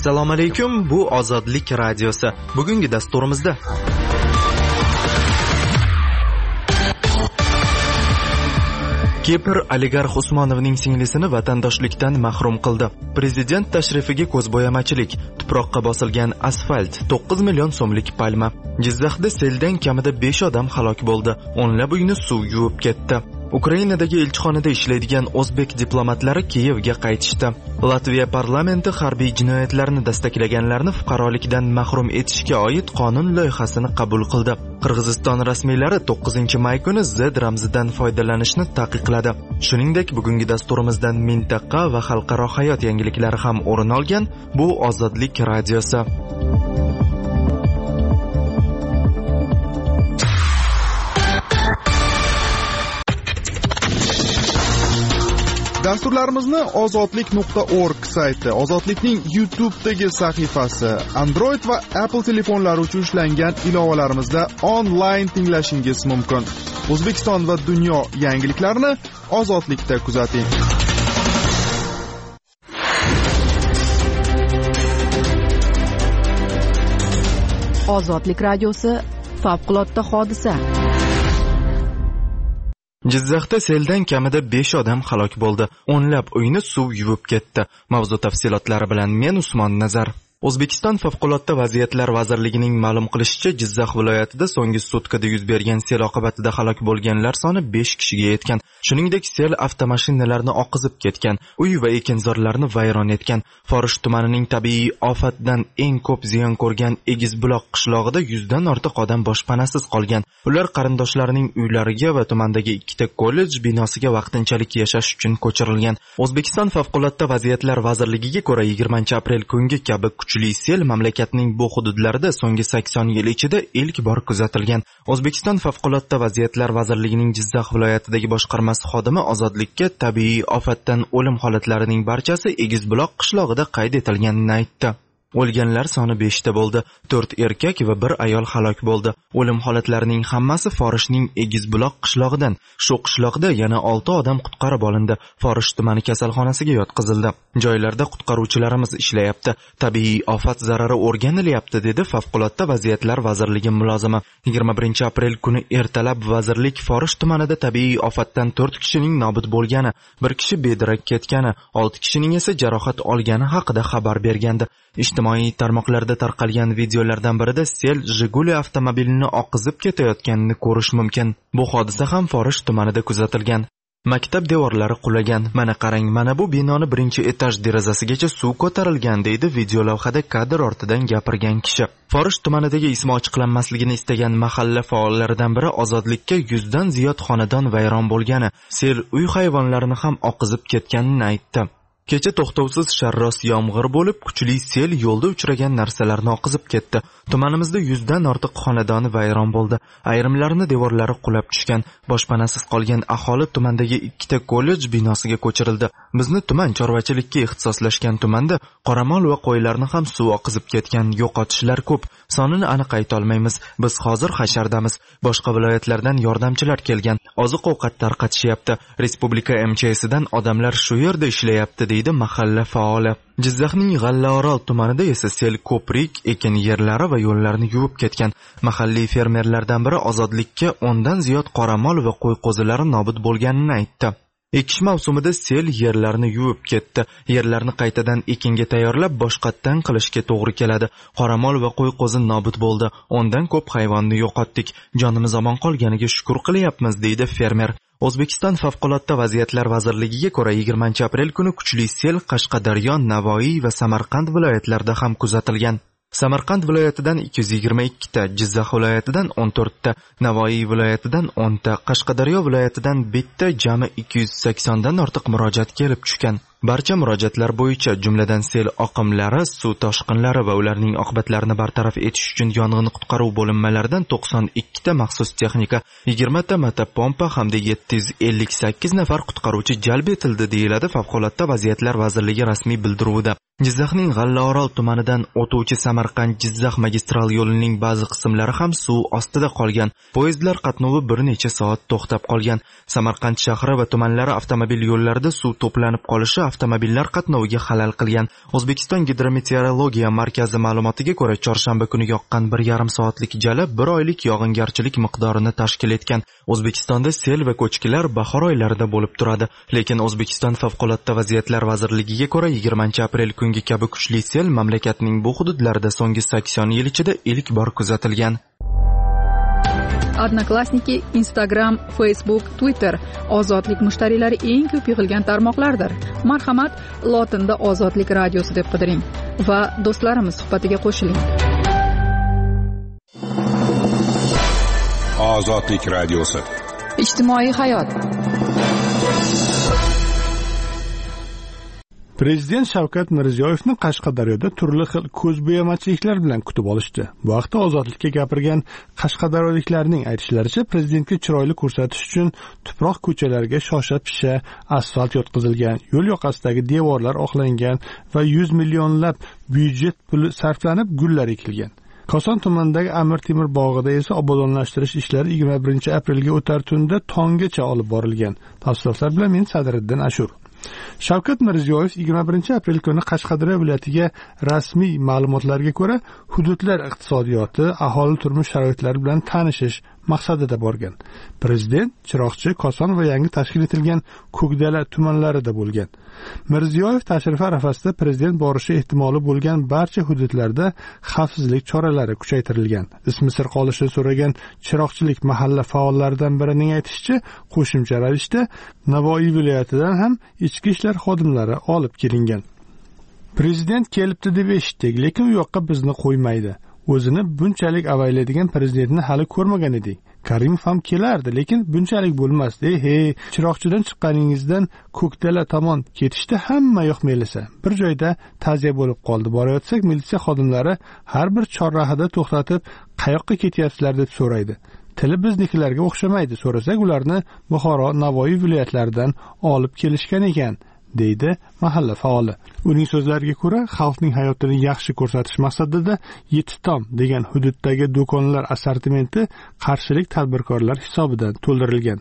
Assalomu alaykum, bu Ozodlik radiosi. Bugungi dasturimizda Kipr oligarx Usmonovning singlisini vatandoshlikdan mahrum qildi. Prezident tashrifiga ko'zbo'yamachilik, tuproqqa bosilgan asfalt, 9 million so'mlik palma. Jizzaxda seldan kamida 5 odam halok bo'ldi. O'nlab uyni suv yuvib ketdi. Ukrainadagi elchixonada ishlaydigan o'zbek diplomatlari Kiyevga qaytishdi. Latviya parlamenti harbiy jinoyatlarni dastaklaganlarni fuqarolikdan mahrum etishga oid qonun loyihasini qabul qildi. Qirg'iziston rasmiylari 9-may kuni Z ramzidan foydalanishni taqiqladi. Shuningdek, bugungi dasturimizdan mintaqa va xalqaro hayot yangiliklari ham o'rin olgan. Bu Ozodlik radiosi. Dasturlarimizni ozodlik.org sayti, Ozodlikning YouTube'dagi sahifasi, Android va Apple telefonlari uchun ishlangan ilovalarimizda onlayn tinglashingiz mumkin. O'zbekiston va dunyo yangiliklarini Ozodlikda kuzating. Ozodlik radiosi favqulodda hodisa. Jizzaxda seldan kamida 5 odam halok bo'ldi. O'nlab uyni suv yuvib ketdi. Mavzu tafsilotlari bilan men Usmon Nazar. O'zbekiston favqulodda vaziyatlar vazirligining ma'lum qilishicha, Jizzax viloyatida so'nggi sutkada yuz bergan sel oqibatida halok bo'lganlar soni 5 kishiga yetgan. Shuningdek, sel avtomashinalarni oqizib ketgan, uy va ekinzorlarni vayron etgan. Forish tumanining tabiiy ofatdan eng ko'p ziyon ko'rgan Egizbuloq qishlog'ida 100 dan ortiq odam boshpanasiz qolgan. Ular qarindoshlarining uylariga va tumandagi 2 kollej binosiga vaqtinchalik yashash uchun ko'chirilgan. O'zbekiston favqulodda vaziyatlar vazirligiga ko'ra 20-aprel kungi kabi kuchli sel mamlakatning bu hududlarida so'nggi 80 yil ichida ilk bor kuzatilgan. O'zbekiston favqulodda vaziyatlar vazirligining Jizzax viloyatidagi boshqarmasi xodimi Ozodlikka tabiiy ofatdan o'lim holatlarining barchasi Egizbuloq qishlog'ida qayd etilganini aytdi. O'lganlar soni 5 ta bo'ldi. 4 erkak va 1 ayol halok bo'ldi. O'lim holatlarining hammasi Forishning Egizbuloq qishlog'idan. Shu qishloqda yana 6 odam qutqarib olindi. Forish tumani kasalxonasiga yotqizildi. Joylarda qutqaruvchilarimiz ishlayapti. Tabiiy ofat zarari o'rganilyapti, dedi favqulodda vaziyatlar vazirligi mulozimi. 21-aprel kuni ertalab vazirlik Forish tumanida tabiiy ofatdan 4 kishining nobud bo'lgani, 1 kishi bedarak ketgani, 6 kishining esa jarohat olgani haqida xabar bergandi. Ijtimoiy tarmoqlarda tarqalgan videolardan birida sel Jiguli avtomobilini oqizib ketayotganini ko'rish mumkin. Bu hodisa ham Forish tumanida kuzatilgan. Maktab devorlari qulagan. Mana qarang, mana bu binoni 1-etaj derazasigacha suv ko'tarilgan, deydi video lavhada kadr ortidan gapirgan kishi. Forish tumanidagi ismi ochiqlanmasligini istagan mahalla faollaridan biri Ozodlikka 100 dan ziyod xonadon vayron bo'lgani, sel uy hayvonlarini ham oqizib ketganini aytdi. Kecha to'xtovsiz sharros yomg'ir bo'lib, kuchli sel yo'lda uchragan narsalarni oqizib ketdi. Tumanimizda 100 dan ortiq xonadoni vayron bo'ldi. Ayrimlarini devorlari qulab tushgan. Boshpanasiz qolgan aholi tumandagi 2 kollej binosiga ko'chirildi. Bizni tuman chorvachilikka ixtisoslashgan tumanda qoramol va qo'ylarni ham suv oqizib ketgan. Yo'qotishlar ko'p. Sonini aniq ayta olmaymiz. Biz hozir hashardamiz. Boshqa viloyatlardan yordamchilar kelgan. Oziq-ovqat tarqatishyapti. Respublika MCSidan odamlar shu yerda ishlayapti, deydi mahalla faoli. Jizzaxning G'allaorol tumanida esa sel ko'prik, ekin yerlari va yo'llarni yuvib ketgan. Mahalliy fermerlardan biri Ozodlikka 10 dan ziyod qoramol va qo'y-qo'zilari nobud bo'lganini aytdi. Ekish mavsumida sel yerlarni yuvib ketdi. Yerlarni qaytadan ekinga tayyorlab boshqatdan qilishga to'g'ri keladi. Qoramol va qo'y-qo'zi nobud bo'ldi. 10 dan ko'p hayvonni yo'qotdik. Jonimiz omon qolganiga shukr qilyapmiz, deydi fermer. O'zbekiston favqulodda vaziyatlar vazirligiga ko'ra 20-aprel kuni kuchli sel Qashqadaryo, Navoiy va Samarqand viloyatlarida ham kuzatilgan. Samarqand viloyatidan 222 ta, Jizzax viloyatidan 14 ta, Navoiy viloyatidan 10 ta, Qashqadaryo viloyatidan bitta, jami 280 dan ortiq murojaat kelib tushgan. Barcha murojaatlar bo'yicha, jumladan sel oqimlari, suv toshqinlari va ularning oqibatlarini bartaraf etish uchun yong'in qutqaruv bo'linmalaridan 92 ta maxsus texnika, 20 ta motopompa hamda 758 nafar qutqaruvchi jalb etildi, deyiladi Favqulodda vaziyatlar vazirligi rasmiy bildiruvida. Jizzaxning G'allaorol tumanidan o'tuvchi Samarqand-Jizzax magistral yo'lining ba'zi qismlari ham suv ostida qolgan. Poyezdlar qatnovi bir necha soat to'xtab qolgan. Samarqand shahri va tumanlari avtomobil yo'llarida suv to'planib qolishi avtomobillar qatnoviga xalal qilgan. O'zbekiston gidrometeorologiya markazi ma'lumotiga ko'ra, chorshanba kuni yoqqan 1,5 soatlik jala 1 oylik yog'ingarchilik miqdorini tashkil etgan. O'zbekistonda sel va ko'chkilar bahor oylarida bo'lib turadi, lekin O'zbekiston favqulodda vaziyatlar vazirligiga ko'ra 20-aprel kungi kabi kuchli sel mamlakatning bu hududlarida so'nggi 80 yil ichida ilk bor kuzatilgan. Odnoklassniki, Instagram, Facebook, Twitter ozodlik mushtariylari eng ko'p yig'ilgan tarmoqlardir. Marhamat, lotinda Ozodlik radiosi deb qidiring va do'stlarimiz suhbatiga qo'shiling. Ozodlik radiosi. Ijtimoiy hayot. Prezident Shavkat Mirziyoyevni Qashqadaryoda turli xil ko'zbo'yamachiliklar bilan kutib olishdi. Bu vaqtda Ozodlikka gapirgan qashqadaryoliklarning aytishlaricha, prezidentga chiroyli ko'rsatish uchun tuproq ko'chalarga shosha-pisha asfalt yotqizilgan, yo'l yoqasidagi devorlar oqlangan va 100 millionlab byudjet puli sarflanib gullar ekilgan. Koson tumanidagi Amir Temur bog'ida esa obodonlashtirish ishlari 21-aprelga o'tar tunda tonggacha olib borilgan. Tafsilotlar bilan men Sadriddin Ashur. Shavkat Mirziyoyev 21-aprel kuni Qashqadaryo viloyatiga rasmiy ma'lumotlarga ko'ra hududlar iqtisodiyoti, aholi turmush sharoitlari bilan tanishish maqsadida borgan. Prezident Chiroqchi, Koson va yangi tashkil etilgan Ko'kdala tumanlarida bo'lgan. Mirziyoyev tashrifi arafasida prezident borishi ehtimoli bo'lgan barcha hududlarda xavfsizlik choralari kuchaytirilgan. Ismi sir qolishini so'ragan chiroqchilik mahalla faollaridan birining aytishicha, qo'shimcha ravishda Navoiy viloyatidan ham ichki ishlar xodimlari olib kelingan. Prezident kelibdi deb eshitdik, lekin u yoqqa bizni qo'ymaydi. O'zini bunchalik avaylaydigan prezidentni hali ko'rmagan edik. Karimov ham kelardi, lekin bunchalik bo'lmasdi. Chiroqchidan chiqqaningizdan Ko'kdala tomon ketishda hamma yoq melisa. Bir joyda ta'ziya bo'lib qoldi. Borayotsak, militsiya xodimlari har bir chorrahada to'xtatib, qayoqqa ketyapsizlar deb so'raydi. Tili biznikilarga o'xshamaydi. So'rasak, ularni Buxoro, Navoiy viloyatlaridan olib kelishgan ekan, deydi mahalla faoli. Uning so'zlariga ko'ra, xalqning hayotini yaxshi ko'rsatish maqsadida Yetitom degan hududdagi do'konlar assortimenti qarshilik tadbirkorlar hisobidan to'ldirilgan.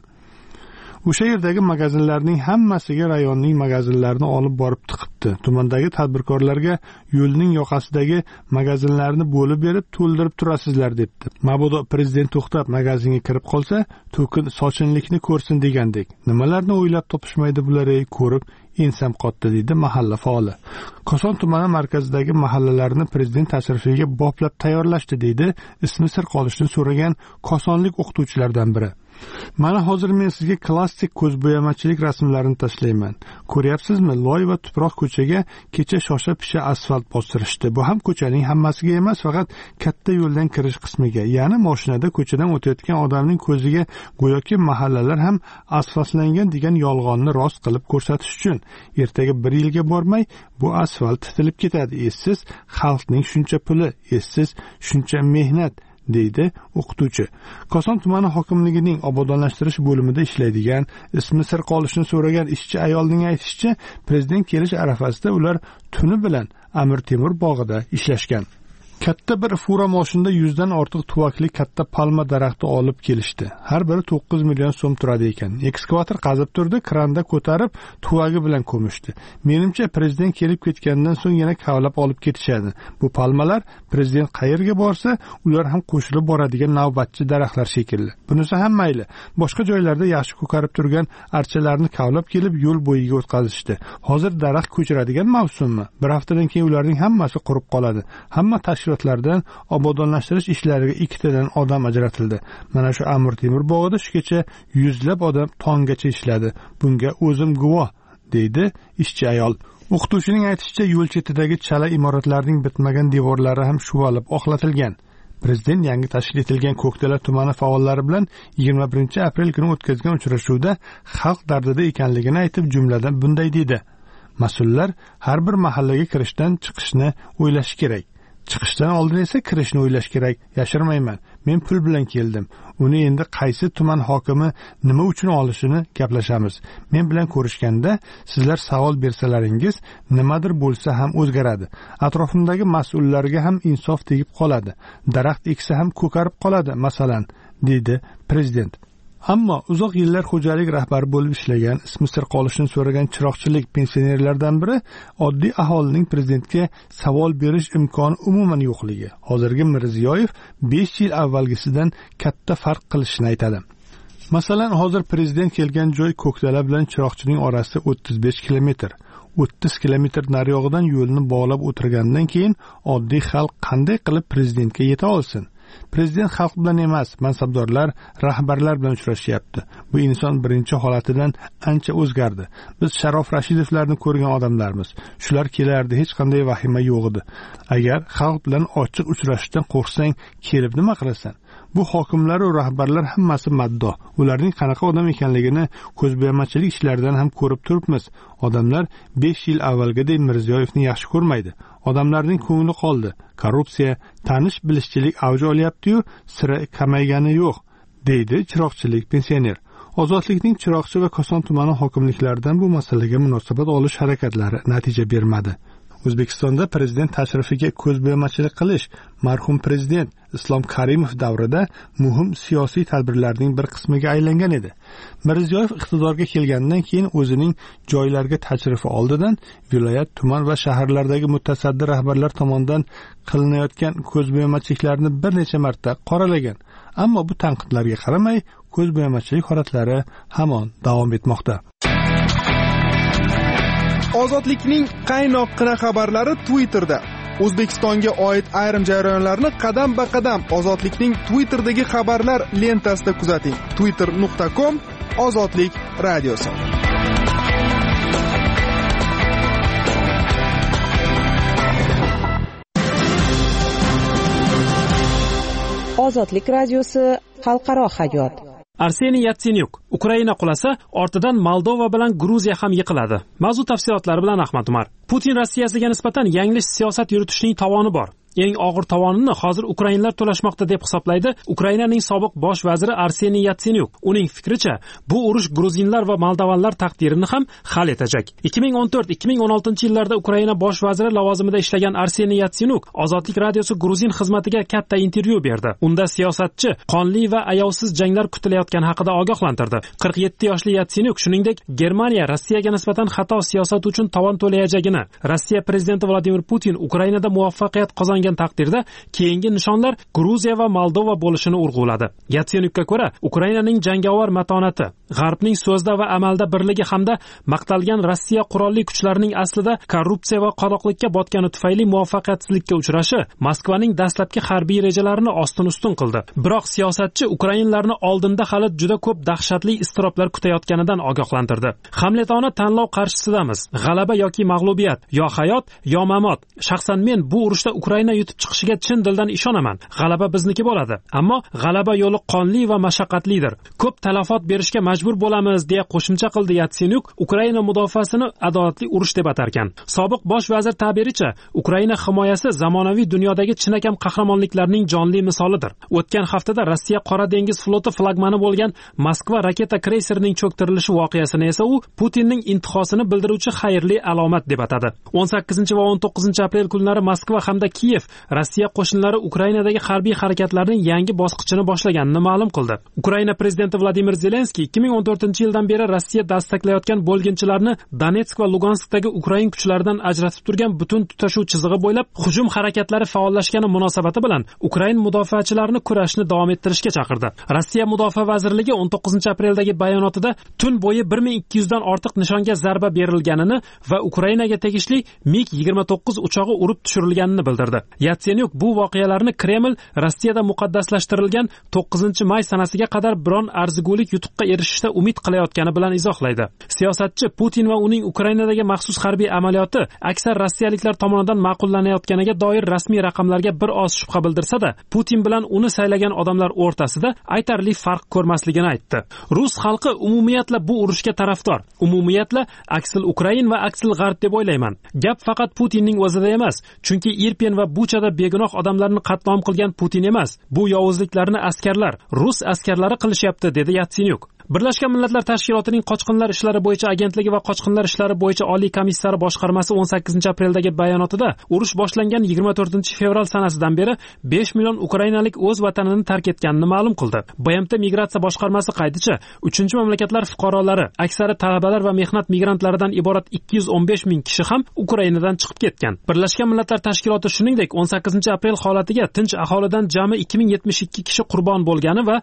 O'sha yerdagi magazinlarning hammasiga rayonning magazinlarini olib borib tiqibdi. Tumandagi tadbirkorlarga yo'lning yoqasidagi magazinlarni bo'lib berib to'ldirib turasizlar debdi. Mabodo prezident to'xtab magazinga kirib qolsa, to'kin sochinlikni ko'rsin degandek. Nimalarni o'ylab topishmaydi bular, ko'rib ensam qotdi, deydi mahalla faoli. Koson tumani markazidagi mahallalarni prezident tashrifiga boplab tayyorlashdi, deydi ismi sir qolishini so'ragan kosonlik o'qituvchilardan biri. Mana hozir men sizga klassik ko'zbo'yamachilik rasmlarini tashlayman. Ko'ryapsizmi? Loy va tuproq ko'chaga kecha shosha-pisha asfalt bostirishdi. Bu ham ko'chaning hammasiga emas, faqat katta yo'ldan kirish qismiga, ya'ni mashinada ko'chadan o'tayotgan odamning ko'ziga go'yoki mahallalar ham asfaltlangan degan yolg'onni rost qilib ko'rsatish uchun. Ertaga 1 yilga bormay bu asfalt titilib ketadi. Essiz xalqning shuncha puli, essiz shuncha mehnat, deydi o'qituvchi. Koson tumani hokimligining obodonlashtirish bo'limida ishlaydigan, ismi sir qolishini so'ragan ishchi ayolning aytishicha, prezident kelish arafasida ular tuni bilan Amir Temur bog'ida ishlashgan. Katta bir fura mashinada 100 dan ortiq tuvakli katta palma daraxti olib kelishdi. Har biri 9 million so'm turadi ekan. Ekskavator qazib turdi, kranda ko'tarib tuvagi bilan ko'mishdi. Menimcha prezident kelib ketgandan so'ng yana kavlab olib ketishadi. Bu palmalar prezident qayerga borsa, ular ham qo'shilib boradigan navbatchi daraxtlar shekilli. Bunisi ham mayli. Boshqa joylarda yaxshi ko'karib turgan archalarni kavlab kelib yo'l bo'yiga o'tkazishdi. Hozir daraxt ko'chiradigan mavsummi? Bir haftadan keyin ularning hammasi qurib qoladi. Hamma tashkilotlardan obodonlashtirish ishlariga 2 tadan odam ajratildi. Mana shu Amir Temur bog'ida shu kecha 100lab odam tonggacha ishladi. Bunga o'zim guvoh, deydi ishchi ayol. O'qituvchining aytishicha, yo'l chetidagi chala imoratlarning bitmagan devorlari ham shuvalib oqlatilgan. Prezident yangi tashkil etilgan Ko'kdala tumani faollari bilan 21-aprel kuni o'tkazgan uchrashuvda xalq dardida ekanligini aytib, jumladan bunday dedi: mas'ullar har bir mahallaga kirishdan chiqishni o'ylash kerak. Chiqishdan oldin esa kirishni o'ylash kerak. Yashirmayman. Men pul bilan keldim. Uni endi qaysi tuman hokimi nima uchun olishini gaplashamiz. Men bilan ko'rishganda sizlar savol bersalaringiz nimadir bo'lsa ham o'zgaradi. Atrofimdagi mas'ullarga ham insof tegib qoladi. Daraxt eksa ham ko'karib qoladi, masalan, dedi prezident. Ammo uzoq yillar xo'jalik rahbari bo'lib ishlagan, ismi sir qolishini so'ragan chiroqchilik pensionerlardan biri oddiy aholining prezidentga savol berish imkoni umuman yo'qligi, hozirgi Mirziyoyev 5 yil avvalgisidan katta farq qilishini aytadi. Masalan, hozir prezident kelgan joy Ko'kdala bilan Chiroqchining orasi 35 kilometr. 30 kilometr nariyog'idan yo'lni bog'lab o'tirgandan keyin oddiy xalq qanday qilib prezidentga yeta olsin? Prezident xalq bilan emas, mansabdorlar, rahbarlar bilan uchrashyapti. Bu inson birinchi holatidan ancha o'zgardi. Biz Sharof Rashidovlarni ko'rgan odamlarmiz. Shular kelardi, hech qanday vahima yo'q edi. Agar xalq bilan ochiq uchrashishdan qo'rqsang, kelib nima qilasan? Bu hokimlar va rahbarlar hammasi maddo. Ularning qanaqa odam ekanligini ko'zbo'yamachilik ishlaridan ham ko'rib turibmiz. Odamlar 5 yil avvalgidek Mirziyoyevni yaxshi ko'rmaydi. Odamlarning ko'ngli qoldi. Korrupsiya, tanish-bilishchilik avj olyapti-yu, sira kamaygani yo'q, deydi chiroqchilik pensioner. Ozodlikning Chiroqchi va Koson tumani hokimliklaridan bu masalaga munosabat olish harakatlari natija bermadi. O'zbekistonda prezident tashrifiga ko'zbo'yamachilik qilish marhum prezident Islom Karimov davrida muhim siyosiy tadbirlarning bir qismiga aylangan edi. Mirziyoyev iqtidorga kelgandan keyin o'zining joylarga tashrifi oldidan viloyat, tuman va shaharlardagi mutasaddi rahbarlar tomonidan qilinayotgan ko'zbo'yamachiliklarni bir necha marta qoralagan. Ammo bu tanqidlarga qaramay, ko'zbo'yamachilik holatlari hamon davom etmoqda. Ozodlikning qaynoqqina xabarlari Twitterda. O'zbekistonga oid ayrim jarayonlarni qadam-ba-qadam Ozodlikning Twitterdagi xabarlar lentasida kuzating. twitter.com Ozodlik radiosi. Ozodlik radiosi xalqaro hayot. Arseniy Yatsenyuk Ukraina qulasa, ortidan Moldova bilan Gruziya ham yiqiladi. Mavzu tafsilotlari bilan Ahmad Umar. Putin Rossiyasiga nisbatan yanglish siyosat yuritishning tovoni bor. Eng og'ir tovonini hozir ukrainlar to'lashmoqda deb hisoblaydi Ukrainaning sobiq bosh vaziri Arseniy Yatsenyuk. Uning fikricha, bu urush gruzinlar va moldovanlar taqdirini ham hal etacak. 2014-2016 yillarda Ukraina bosh vaziri lavozimida ishlagan Arseniy Yatsenyuk Ozodlik radiosi Gruzin xizmatiga katta intervyu berdi. Unda siyosatchi qonli va ayovsiz janglar kutilayotgani haqida ogohlantirdi. 47 yoshli Yatsenyuk shuningdek Germaniya Rossiyaga nisbatan xato siyosat uchun tovon to'layajagini, Rossiya prezidenti Vladimir Putin Ukrainada muvaffaqiyat qozongan taqdirda keyingi nishonlar Gruziya va Moldova bo'lishini urg'uladi. Yatsenyukka ko'ra, Ukrainaning jangovar matonati, G'arbning so'zda va amalda birligi hamda maqtalgan Rossiya qurolli kuchlarining aslida korrupsiya va qoloqlikka botgani tufayli muvaffaqiyatsizlikka uchrashi Moskvaning dastlabki harbiy rejalarini ostin-ustun qildi. Biroq siyosatchi ukrainlarni oldinda hali juda ko'p dahshatli iztiroblar kutayotganidan ogohlantirdi. Hamletona tanlov qarshisidamiz. G'alaba yoki mag'lubiyat, yo hayot, yo mamot. Shaxsan men bu urushda Ukraina yutib chiqishiga chin dildan ishonaman. G'alaba bizniki bo'ladi. Ammo g'alaba yo'li qonli va mashaqqatlidir. Ko'p talafot berishga majbur bo'lamiz, deya qo'shimcha qildi Yatsenyuk. Ukraina mudofaasini adolatli urush deb atarkan. Sobiq bosh vazir ta'biricha, Ukraina himoyasi zamonaviy dunyodagi chinakam qahramonliklarning jonli misolidir. O'tgan haftada Rossiya Qora dengiz floti flagmani bo'lgan Moskva raketa kreyserining cho'ktirilishi voqeasini esa u Putinning intihosini bildiruvchi xayrli alomat deb atadi. 18 va 19 aprel kunlari Moskva hamda Kiyev Rossiya qo'shinlari Ukrainadagi harbiy harakatlarning yangi bosqichini boshlaganini ma'lum qildi. Ukraina prezidenti Vladimir Zelenskiy 2014-yildan beri Rossiya dastaklayotgan bo'lginchilarni Donetsk va Luganskdagi Ukrain kuchlaridan ajratib turgan butun tutashuv chizig'i bo'ylab hujum harakatlari faollashgani munosabati bilan Ukrain mudofaachilarini kurashni davom ettirishga chaqirdi. Rossiya mudofaa vazirligi 19 apreldagi bayonotida tun bo'yi 1200 dan ortiq nishonga zarba berilganini va Ukrainaga tegishli MiG-29 uchog'i urib tushirilganini bildirdi. Yatsenyuk bu voqealarni Kreml Rossiyada muqaddaslashtirilgan 9-may sanasiga qadar biron arzigulik yutuqqa erishishda umid qilayotgani bilan izohlaydi. Siyosatchi Putin va uning Ukrainadagi maxsus harbiy amaliyoti aksar rossiyaliklar tomonidan ma'qullanayotganiga doir rasmiy raqamlarga bir oz shubha bildirsa-da, Putin bilan uni saylagan odamlar o'rtasida aytarli farq ko'rmasligini aytdi. Rus xalqi umumiyatla bu urushga tarafdor. Umumiyatla aksil Ukrain va aksil G'arb deb o'ylayman. Gap faqat Putinning o'zida emas, chunki Irpin va Buchada begunoh odamlarni qatlom qilgan Putin emas. Bu yovuzliklarni askarlar, rus askarlari qilishyapti, dedi Yatsenyuk. Birlashgan Millatlar Tashkilotining qochqinlar ishlari bo'yicha agentligi va qochqinlar ishlari bo'yicha oliy komissari boshqarmasi 18-aprel bayonotida urush boshlangan 24-fevral sanasidan beri 5 million ukrainalik o'z vatanini tark etganini ma'lum qildi. BMT migratsiya boshqarmasi qayticha, 3-mamlakatlar fuqarolari, aksari talabalar va mehnat migrantlaridan iborat 215 ming kishi ham Ukrainadan chiqib ketgan. Birlashgan Millatlar Tashkiloti shuningdek 18-aprel holatiga tinch aholidan jami 2072 kishi qurbon bo'lgani va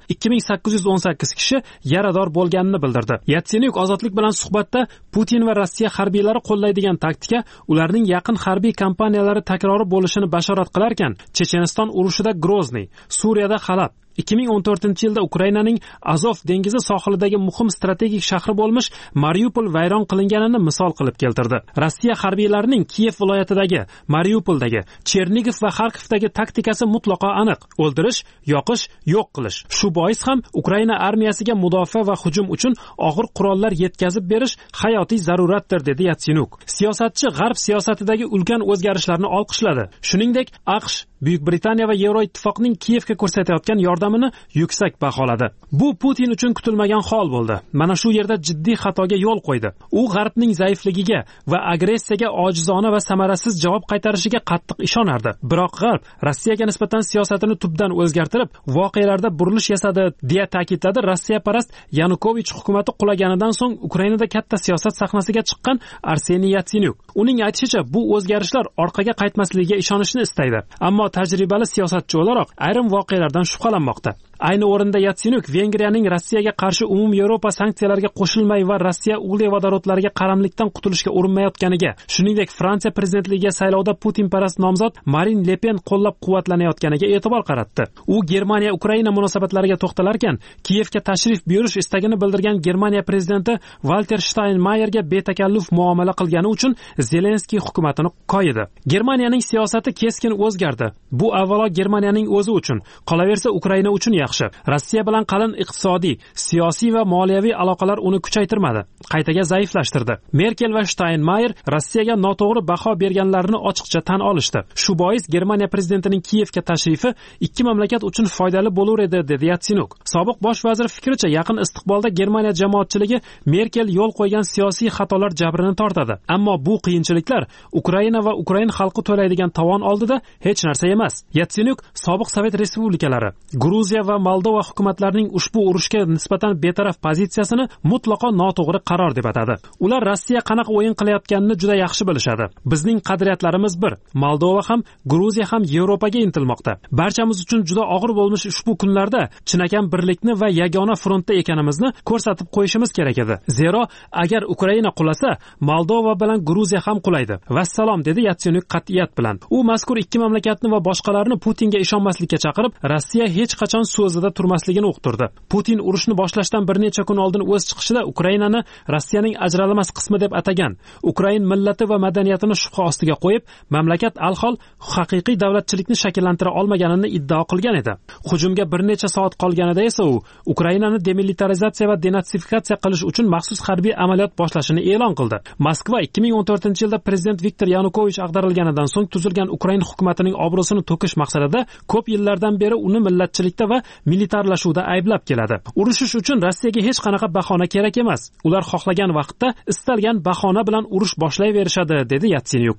2818 kishi yarador bo'lganini bildirdi. Yatsenyuk ozodlik bilan suhbatda Putin va Rossiya harbiylari qo'llaydigan taktika ularning yaqin harbiy kampaniyalari takrori bo'lishini bashorat qilarkan, Checheniston urushida Grozniy, Suriyada Halab, 2014-yilda Ukrainaning Azov dengizi sohilidagi muhim strategik shahri bo'lmish Mariupol vayron qilinganini misol qilib keltirdi. Rossiya harbiylarining Kiyev viloyatidagi, Mariupoldagi, Chernigov va Xarkovdagi taktikasi mutlaqo aniq: o'ldirish, yoqish, yo'q qilish. Shu bois ham Ukraina armiyasiga mudofaa va hujum uchun og'ir qurollar yetkazib berish hayotiy zaruratdir, dedi Yatsenyuk. Siyosatchi G'arb siyosatidagi ulkan o'zgarishlarni olqishladi. Shuningdek, AQSh, Buyuk Britaniya va Yevroittifoqning Kiyevga ko'rsatayotgan yordamini yuksak baholadi. Bu Putin uchun kutilmagan hol bo'ldi. Mana shu yerda jiddiy xatoga yo'l qo'ydi. U G'arbning zaifligiga va agressiyaga ojizona va samarasiz javob qaytarishiga qattiq ishonardi. Biroq G'arb Rossiyaga nisbatan siyosatini tubdan o'zgartirib, voqealarda burilish yasadi, deya ta'kidladi Rossiyaparast Yanukovich hukumati qulaganidan so'ng Ukrainada katta siyosat sahnasiga chiqqan Arseniy Yatsenyuk. Uning aytishicha, bu o'zgarishlar orqaga qaytmasligiga ishonishni istaydi. Ammo tajribali siyosatchi o'laroq ayrim voqealardan shubhalanmoqda. Ayni o'rinda Yatsenyuk Vengriyaning Rossiyaga qarshi Yevropa sanksiyalarga qo'shilmay va Rossiya uglevodorodlariga qaramlikdan qutulishga urinmayotganiga, shuningdek Fransiya prezidentligiga saylovda Putin parast nomzod Marin Le Pen qo'llab-quvvatlanayotganiga e'tibor qaratdi. U Germaniya-Ukraina munosabatlariga to'xtalarkan, Kiyevga tashrif buyurish istagini bildirgan Germaniya prezidenti Walter Steinmeierga betakalluf muomala qilgani uchun Zelenskiy hukumatini qo'ydi. Germaniyaning siyosati keskin o'zgardi. Bu avvalo Germaniyaning o'zi uchun, qolaversa Ukraina uchun yaxshi. Rossiya bilan qalin iqtisodiy, siyosiy va moliyaviy aloqalar uni kuchaytirmadi, qaytaga zaiflashtirdi. Merkel va Steinmeier Rossiyaga noto'g'ri baho berganlarini ochiqcha tan olishdi. Shu bois Germaniya prezidentining Kiyevga tashrifi ikki mamlakat uchun foydali bo'lar edi, dedi Yatsenyuk. Sobiq bosh vazir fikricha, yaqin istiqbolda Germaniya jamoatchiligi Merkel yo'l qo'ygan siyosiy xatolar jabrini tortadi. Ammo bu qiyinchiliklar Ukraina va Ukrain xalqi to'laydigan tovon oldida hech narsa emas. Yatsenyuk sobiq Sovet respublikalari, Gruziya va Moldova hukumatlarining ushbu urushga nisbatan betaraf pozitsiyasini mutlaqo noto'g'ri qaror deb atadi. Ular Rossiya qanaqa o'yin qilayotganini juda yaxshi bilishadi. Bizning qadriyatlarimiz bir. Moldova ham, Gruziya ham Yevropaga intilmoqda. Barchamiz uchun juda og'ir bo'lmish ushbu kunlarda chinakam birlikni va yagona frontda ekanimizni ko'rsatib qo'yishimiz kerak edi. Zero, agar Ukraina qulasa, Moldova bilan Gruziya ham qulaydi. Vassalom, dedi Yatsenyuk qat'iyat bilan. U mazkur ikki mamlakatni va boshqalarni Putinga ishonmaslikka chaqirib, Rossiya hech qachon so'zida turmasligini uqtirdi. Putin urushni boshlashdan bir necha kun oldin o'z chiqishida Ukrainani Rossiyaning ajralmas qismi deb atagan. Ukrain millati va madaniyatini shubha ostiga qo'yib, mamlakat alhol haqiqiy davlatchilikni shakllantira olmaganini iddao qilgan edi. Hujumga bir necha soat qolganida esa u Ukrainani demilitarizatsiya va denatsifikatsiya qilish uchun maxsus harbiy amaliyot boshlashini e'lon qildi. Moskva 2014-yilda prezident Viktor Yanukovich ag'darilganidan so'ng tuzilgan Ukrain hukumatining obro'sini to'kish maqsadida ko'p yillardan beri uni millatchilikda va militarlashuvda ayblab keladi. Urushish uchun Rossiyaga hech qanaqa bahona kerak emas. Ular xohlagan vaqtda istalgan bahona bilan urush boshlayverishadi, dedi Yatsenyuk.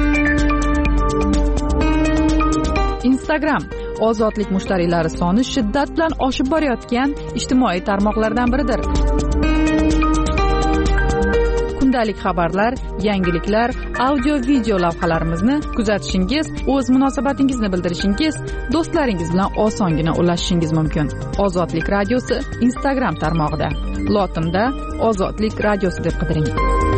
Instagram ozodlik mushtariylari soni shiddat bilan oshib borayotgan ijtimoiy tarmoqlardan biridir. Kundalik xabarlar, yangiliklar, audio-video lavhalarimizni kuzatishingiz, o'z munosabatingizni bildirishingiz, do'stlaringiz bilan osongina ulashishingiz mumkin. Ozodlik radiosi Instagram tarmog'ida. Lotinda Ozodlik radiosi deb qidiring.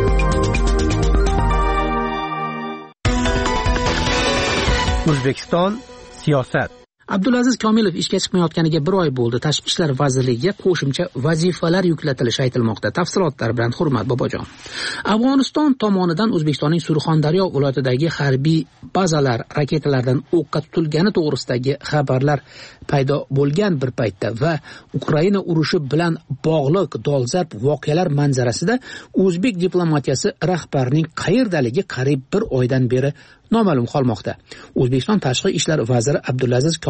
O'zbekiston siyosat. Abdulaziz Komilov ishga chiqmayotganiga 1 oy bo'ldi. Tashqi ishlar vazirligiga qo'shimcha vazifalar yuklatilishi aytilmoqda. Tafsilotlar bilan Hurmat Bobojon. Afg'oniston tomonidan O'zbekistonning Surxondaryo viloyatidagi harbiy bazalar raketalardan o'qqa tutilgani to'g'risidagi xabarlar paydo bo'lgan bir paytda va Ukraina urushi bilan bog'liq dolzarb voqealar manzarasida o'zbek diplomatiyasi rahbarining qayerdaligi qariyb 1 oydan beri noma'lum qolmoqda. O'zbekiston Tashqi ishlar vaziri Abdulaziz Komilov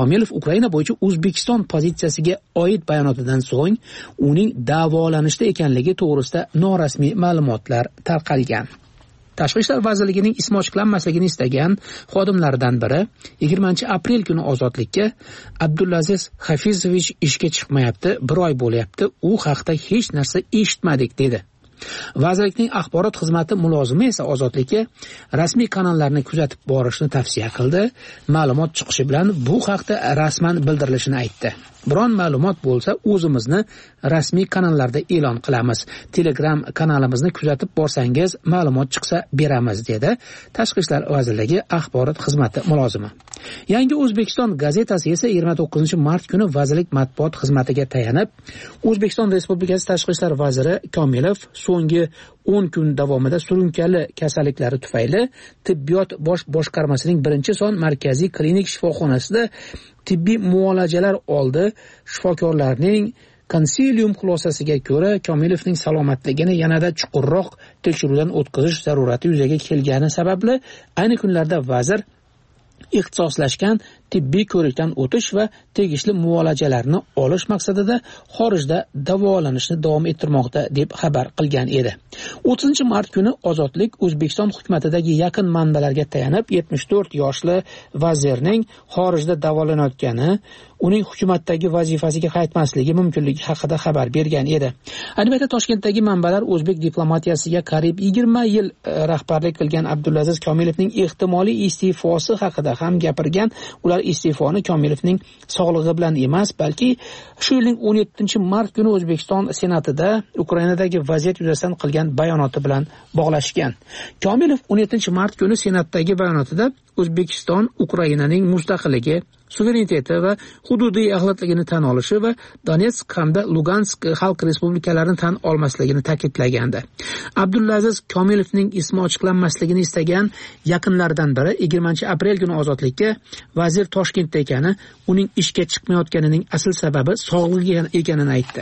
Komilov Ukraina bo'yicha O'zbekiston pozitsiyasiga oid bayonotidan so'ng uning davolanishda ekanligi to'g'risida norasmiy ma'lumotlar tarqalgan. Tashqi ishlar vazirligining ismi ochiqlanmasligini istagan xodimlaridan biri 20-aprel kuni Ozodlikka Abdulaziz Hafizovich ishga chiqmayapti, 1 oy bo'lyapti, u haqda hech narsa eshitmadik dedi. Vazirlikning axborot xizmati mulozimi esa Ozodlikka rasmiy kanallarni kuzatib borishni tavsiya qildi. Ma'lumot chiqishi bilan bu haqda rasman bildirilishini aytdi. Biron ma'lumot bo'lsa, o'zimizni rasmiy kanallarda e'lon qilamiz. Telegram kanalimizni kuzatib borsangiz, ma'lumot chiqsa beramiz, dedi Tashqi ishlar vazirligi axborot xizmati mulozimi. Yangi O'zbekiston gazetasi esa 29-mart kuni vazirlik matbuot xizmatiga tayanib, O'zbekiston Respublikasi Tashqi ishlar vaziri Komilov so'nggi 10 kun davomida surunkali kasalliklari tufayli tibbiyot bosh boshqarmasining 1-son markaziy klinik shifoxonasida tibbiy muolajalar oldi. Shifokorlarning konsilium xulosasiga ko'ra, Komilovning salomatligini yanada chuqurroq tekshiruvdan o'tkazish zarurati yuzaga kelgani sababli ayni kunlarda vazir ixtisoslashgan tibbiy ko'rikdan o'tish va tegishli muolajalarni olish maqsadida xorijda davolanishni davom ettirmoqda deb xabar qilgan edi. 30-mart kuni Ozodlik O'zbekiston hukumatidagi yaqin manbalarga tayanib 74 yoshli vazirning xorijda davolanayotgani, uning hukumatdagi vazifasiga qaytmasligi mumkinligi haqida xabar bergan edi. Albatta Toshkentdagi manbalar o'zbek diplomatiyasiga qariyb 20 yil rahbarlik qilgan Abdulaziz Komilovning ehtimoliy iste'fosi haqida ham gapirgan. Ular iste'foni Komilovning sog'lig'i bilan emas, balki shu yilning 17-mart kuni O'zbekiston Senatida Ukrainadagi vaziyat yuzasidan qilgan bayonoti bilan bog'lashgan. Komilov 17-mart kuni Senatdagi bayonotida O'zbekiston Ukrainaning mustaqilligi, suvereniteti va hududiy axlatligini tan olishi va Donetsk hamda Lugansk xalq respublikalarini tan olmasligini ta'kidlagandi. Abdulaziz Komilovning ismi ochiqlanmasligini istagan yaqinlaridan biri 20-aprel kuni Ozodlikka vazir Toshkentda ekani, uning ishga chiqmayotganining asl sababi sog'lig'i ekanini aytdi.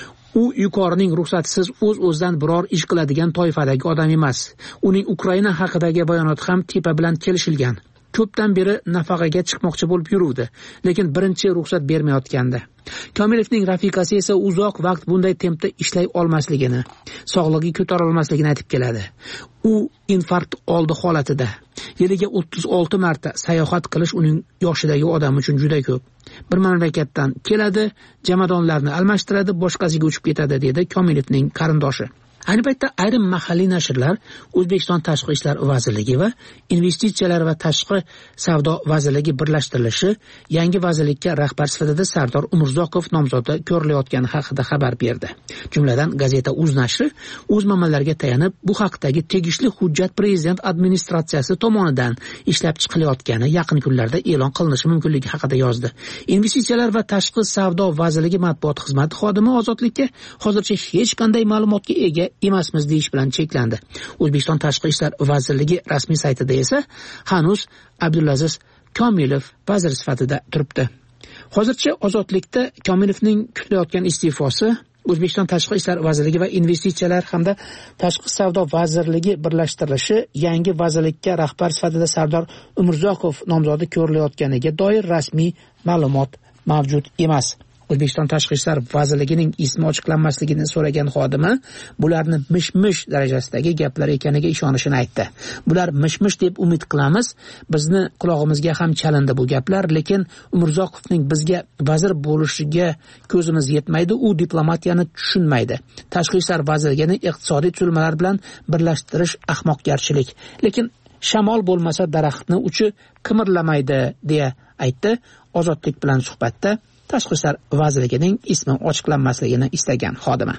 U yuqorining ruxsatisiz o'z-o'zidan biror ish qiladigan toifadagi odam emas. Uning Ukraina haqidagi bayonoti ham tepa bilan kelishilgan. Ko'pdan beri nafaqaga chiqmoqchi bo'lib yuruvdi, lekin birinchi ruxsat bermayotgandi. Komilovning rafiqasi esa uzoq vaqt bunday tempda ishlay olmasligini, sog'lig'i ko'tara olmasligini aytib keladi. U infarkt oldi holatida. Yiliga 36 marta sayohat qilish uning yoshidagi odam uchun juda ko'p. Bir mamlakatdan keladi, jamadonlarni almashtiradi, boshqasiga uchib ketadi, dedi Komilovning qarindoshi. Ayni paytda ayrim mahalliy nashrlar O'zbekiston Tashqi ishlar vazirligi va investitsiyalar va tashqi savdo vazirligi birlashtirilishi yangi vazirlikka rahbar sifatida Sardor Umurzoqov nomzodi ko'rilayotgani haqida xabar berdi. Jumladan gazeta Uz nashri o'z manbalariga tayanib, bu haqdagi tegishli hujjat prezident administratsiyasi tomonidan ishlab chiqilayotgani yaqin kunlarda e'lon qilinishi mumkinligi haqida yozdi. Investitsiyalar va tashqi savdo vazirligi matbuot xizmati xodimi Ozodlikka hozircha hech qanday ma'lumotga ega emasmiz deyish bilan cheklandi. O'zbekiston Tashqi ishlar vazirligi rasmiy saytida esa hanuz Abdulaziz Komilov vazir sifatida turibdi. Hozircha Ozodlikda Komilovning kutilayotgan iste'fosi O'zbekiston Tashqi ishlar vazirligi va investitsiyalar hamda tashqi savdo vazirligi birlashtirilishi yangi vazirlikka rahbar sifatida Sardor Umurzoqov nomzodi ko'rilayotganiga doir rasmiy ma'lumot mavjud emas. O'zbekiston Tashqi ishlar vazirligining ismi ochiqlanmasligini so'ragan xodimi bularni mish-mish darajasidagi gaplar ekaniga ishonishini aytdi. Bular mish-mish deb umid qilamiz. Bizni quloqimizga ham chalindi bu gaplar, lekin Umurzoqovning bizga vazir bo'lishiga ko'zimiz yetmaydi, u diplomatiyani tushunmaydi. Tashqi ishlar vazirligini iqtisodiy tuzilmalar bilan birlashtirish ahmoqgarchilik. Lekin shamol bo'lmasa daraxtni uchi qimirlamaydi, deya aytdi Ozodlik bilan suhbatda Tashqi ishlar vazirligining ismi ochiqlanmasligini istagan xodima.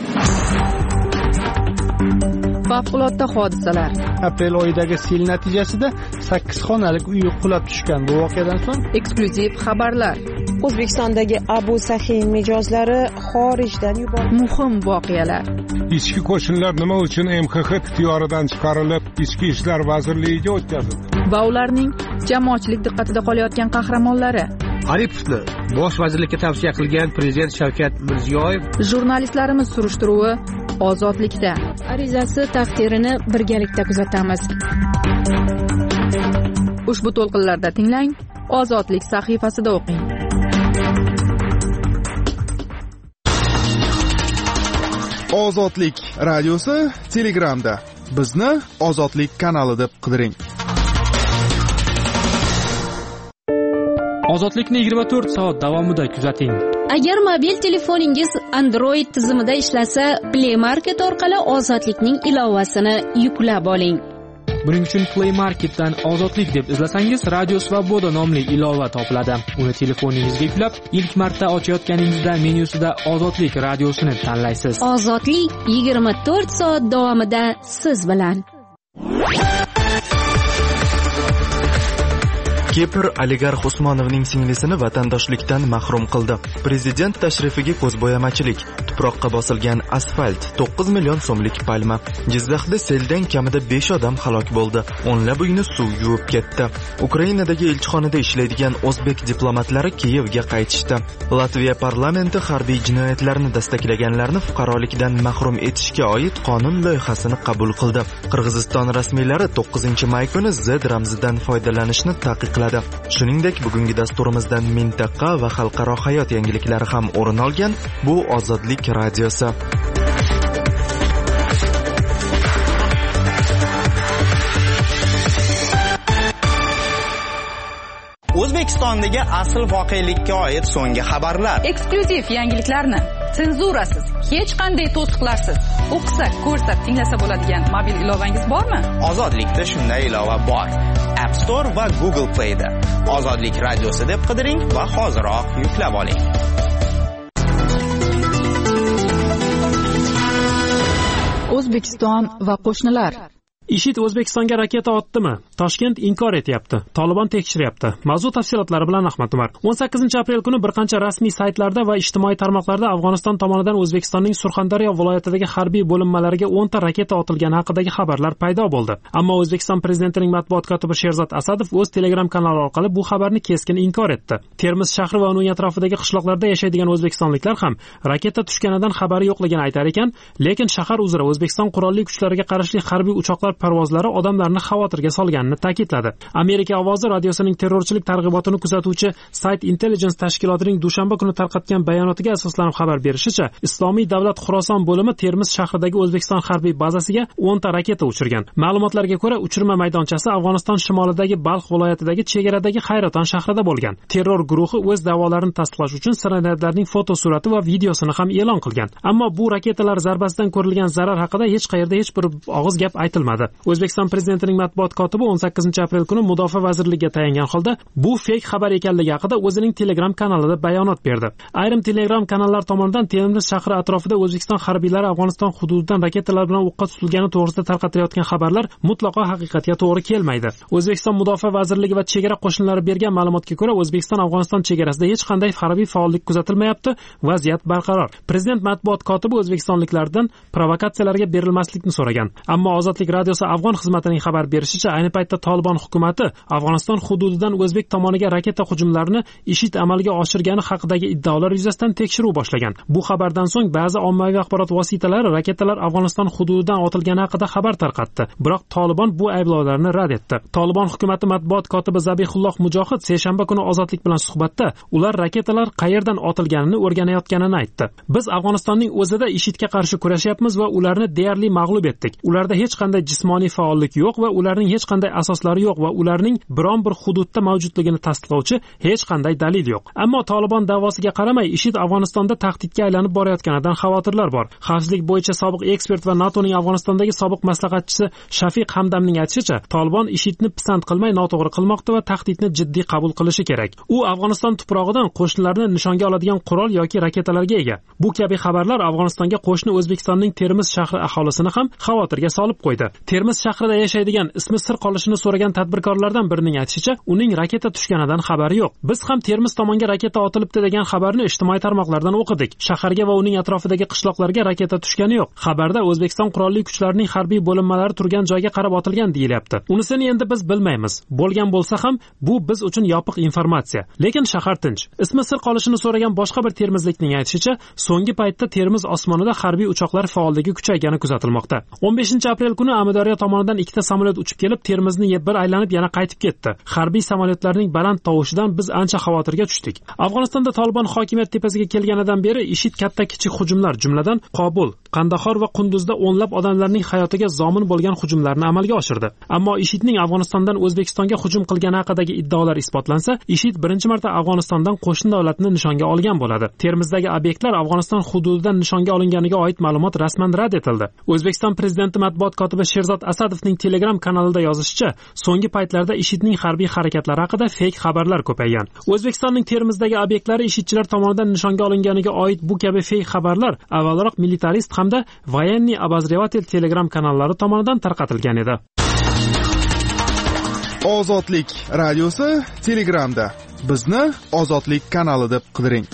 Favqulodda hodisalar. Aprel oyidagi sel natijasida 8 xonalik uy qulab tushgan. Bu voqeadan so'ng Eksklyuziv xabarlar. O'zbekistondagi Abu Sahin mijozlari xorijdan yuborildi. Muhim voqealar. Ichki qo'shinlar nima uchun MXX ixtiyoridan chiqarilib, Ichki ishlar vazirligiga o'tkazildi? Va ularning jamoatchilik diqqatida qolayotgan qahramonlari. Aripovni bosh vazirlikka tavsiya qilgan prezident Shavkat Mirziyoyev. Jurnalistlarimiz surishtiruvi Ozodlikda. Arizasi taqdirini birgalikda kuzatamiz. Ushbu to'lqinlarda tinglang Ozodlik sahifasida o'qing. Ozodlik radiosi Telegramda. Bizni Ozodlik kanali deb qidiring. Ozodlikni 24 soat davomida kuzating. Agar mobil telefoningiz Android tizimida ishlasa, Play Market orqali Ozodlikning ilovasini yuklab oling. Buning uchun Play Marketdan Ozodlik deb izlasangiz, Radio Svoboda nomli ilova topiladi. Uni telefoningizga yuklab, ilk marta ochayotganingizda menyusida Ozodlik radiosini tanlaysiz. Ozodlik 24 soat davomida siz bilan. Kipr oligarx Usmonovning singlisini vatandoshlikdan mahrum qildi. Prezident tashrifiga ko'zbo'yamachilik, tuproqqa bosilgan asfalt, 9 million so'mlik palma. Jizzaxda seldan kamida 5 odam halok bo'ldi. O'nlab uyni suv yuvib ketdi. Ukrainadagi elchixonada ishlaydigan o'zbek diplomatlari Kiyevga qaytishdi. Latviya parlamenti harbiy jinoyatlarni dastaklaganlarni fuqarolikdan mahrum etishga oid qonun loyihasini qabul qildi. Qirg'iziston rasmiylari 9-may kuni Z ramzidan foydalanishni taqiqladi. Shuningdek, bugungi dasturimizdan mintaqa va xalqaro hayot yangiliklari ham o'rin olgan. Bu Ozodlik radiosi. O'zbekistondagi asl voqelikka oid so'nggi xabarlar. Eksklyuziv yangiliklarni senzurasiz, hech qanday to'siqlarsiz o'qisa, ko'rsa, tinglasa bo'ladigan mobil ilovangiz bormi? Ozodlikda shunday ilova bor. App Store va Google Play'da. Ozodlik radiosi deb qidiring va hoziroq yuklab oling. O'zbekiston va qo'shnilar. IShID O'zbekistonga raketa otdimi? Toshkent inkor etyapti. Tolibon tekshiryapti. Mavzu tafsilotlari bilan Ahmad Umar. 18-aprel kuni bir qancha rasmiy saytlarda va ijtimoiy tarmoqlarda Afg'oniston tomonidan O'zbekistonning Surxondaryo viloyatidagi harbiy bo'linmalariga 10 ta raketa otilgani haqidagi xabarlar paydo bo'ldi. Ammo O'zbekiston prezidentining matbuot kotibi Sherzod Asadov o'z Telegram kanali orqali bu xabarni keskin inkor etdi. Termiz shahri va uning atrofidagi qishloqlarda yashaydigan o'zbekistonliklar ham raketa tushganidan xabari yo'qligini aytar ekan, lekin shahar uzra O'zbekiston qurolli kuchlariga qarashli harbiy uchoqlar parvozlari odamlarni xavotirga solganini ta'kidladi. Amerika ovozi radiosining terrorchilik targ'ibotini kuzatuvchi Site Intelligence tashkilotining dushanba kuni tarqatgan bayonotiga asoslanib xabar berishicha, Islomiy davlat Xuroson bo'limi Termiz shahridagi O'zbekiston harbiy bazasiga 10 ta raketa uchirgan. Ma'lumotlarga ko'ra, uchirma maydonchasi Afg'oniston shimolidagi Balx viloyatidagi chegaradagi Hayraton shahrida bo'lgan. Terror guruhi o'z da'volarini tasdiqlash uchun snaryadlarning fotosurati va videosini ham e'lon qilgan. Ammo bu raketalar zarbasidan ko'rilgan zarar haqida hech qayerda hech bir og'iz gap aytilmadi. O'zbekiston prezidentining matbuot kotibi 18-aprel kuni Mudofaa vazirligiga tayangan holda bu fake xabar ekanligi haqida o'zining Telegram kanalida bayonot berdi. Ayrim Telegram kanallar tomonidan Termiz shahri atrofida O'zbekiston harbiylari Afg'oniston hududidan raketalar bilan o'qqa tutilgani to'g'risida tarqatilayotgan xabarlar mutlaqo haqiqatga to'g'ri kelmaydi. O'zbekiston Mudofaa vazirligi va chegara qo'shinlari bergan ma'lumotga ko'ra, O'zbekiston-Afg'oniston chegarasida hech qanday harbiy faollik kuzatilmayapti, vaziyat barqaror. Prezident matbuot kotibi o'zbekistonliklardan provokatsiyalarga berilmaslikni so'ragan. Ammo Ozodlik radiosi Afg'on xizmatining xabar berishicha, ayni paytda Tolibon hukumatı Afg'oniston hududidan O'zbek tomoniga raketa hujumlarini IShID amalga oshirgani haqidagi iddaolar yuzasidan tekshiruv boshlagan. Bu xabardan so'ng ba'zi ommaviy axborot vositalari raketalar Afg'oniston hududidan otilgani haqida xabar tarqatdi. Biroq Tolibon bu ayblovlarni rad etdi. Tolibon hukumati matbuot kotibi Zabihulloh Mujohid seshanba kuni Ozodlik bilan suhbatda ular raketalar qayerdan otilganini o'rganayotganini aytdi. Biz Afg'onistonning o'zida IShIDga qarshi kurashyapmiz va ularni deyarli mag'lub etdik. Ularda hech qanday jismoniy faollik yo'q va ularning hech qanday asoslari yo'q va ularning biron bir hududda mavjudligini tasdiqlovchi hech qanday dalil yo'q. Ammo Tolibon da'vosiga qaramay, IShID Afg'onistonda tahdidga aylanib borayotganidan xavotirlar bor. Xavfsizlik bo'yicha sobiq ekspert va NATOning Afg'onistondagi sobiq maslahatchisi Shafiq Hamdamning aytishicha, Tolibon IShIDni pisand qilmay noto'g'ri qilmoqda va tahdidni jiddiy qabul qilishi kerak. U Afg'oniston tuprog'idan qo'shinlarni nishonga oladigan qurol yoki raketalarga ega. Bu kabi xabarlar Afg'onistonga qo'shni O'zbekistonning Termiz shahri aholisini ham xavotirga solib qo'ydi. Termiz shahrida yashaydigan ismi sir qolishini so'ragan tadbirkorlardan birining aytishicha, uning raketa tushganidan xabari yo'q. Biz ham Termiz tomonga raketa otilibdi degan xabarni ijtimoiy tarmoqlardan o'qidik. Shaharga va uning atrofidagi qishloqlarga raketa tushgani yo'q. Xabarda O'zbekiston qurolli kuchlarining harbiy bo'linmalari turgan joyga qarab otilgan deyilyapti. Unisini endi biz bilmaymiz. Bo'lgan bo'lsa ham bu biz uchun yopiq informatsiya. Lekin shahar tinch. Ismi sir qolishini so'ragan boshqa bir termizlikning aytishicha, so'nggi paytda Termiz osmonida harbiy uchoqlar faolligi kuchaygani kuzatilmoqda. 15-aprel kuni Amudaryo Surxondaryo tomonidan ikkita samolyot uchib kelib, Termizni bir aylanib yana qaytib ketdi. Harbiy samolyotlarning baland tovushidan biz ancha xavotirga tushdik. Afg'onistonda Taliban hokimiyat tepasiga kelganidan beri IShID katta-kichik hujumlar, jumladan Qobul, Qandahor va Qunduzda o'nlab odamlarning hayotiga zomin bo'lgan hujumlarni amalga oshirdi. Ammo IShIDning Afg'onistondan O'zbekistonga hujum qilgani haqidagi iddaolar isbotlansa, IShID birinchi marta Afg'onistondan qo'shni davlatni nishonga olgan bo'ladi. Termizdagi obyektlar Afg'oniston hududidan nishonga olinganiga oid ma'lumot rasman rad etildi. O'zbekiston prezidenti matbuot kotibi Sherzod Asadovning Telegram kanalida yozishicha, so'nggi paytlarda IShIDning harbiy harakatlari haqida fake xabarlar ko'paygan. O'zbekistonning Termizdagi obyektlari IShIDchilar tomonidan nishonga olinganiga oid bu kabi fake xabarlar avvalroq Militarist hamda Voyenniy Obozrevatelь Telegram kanallari tomonidan tarqatilgan edi. Ozodlik radiosi Telegramda. Bizni Ozodlik kanali deb qidiring.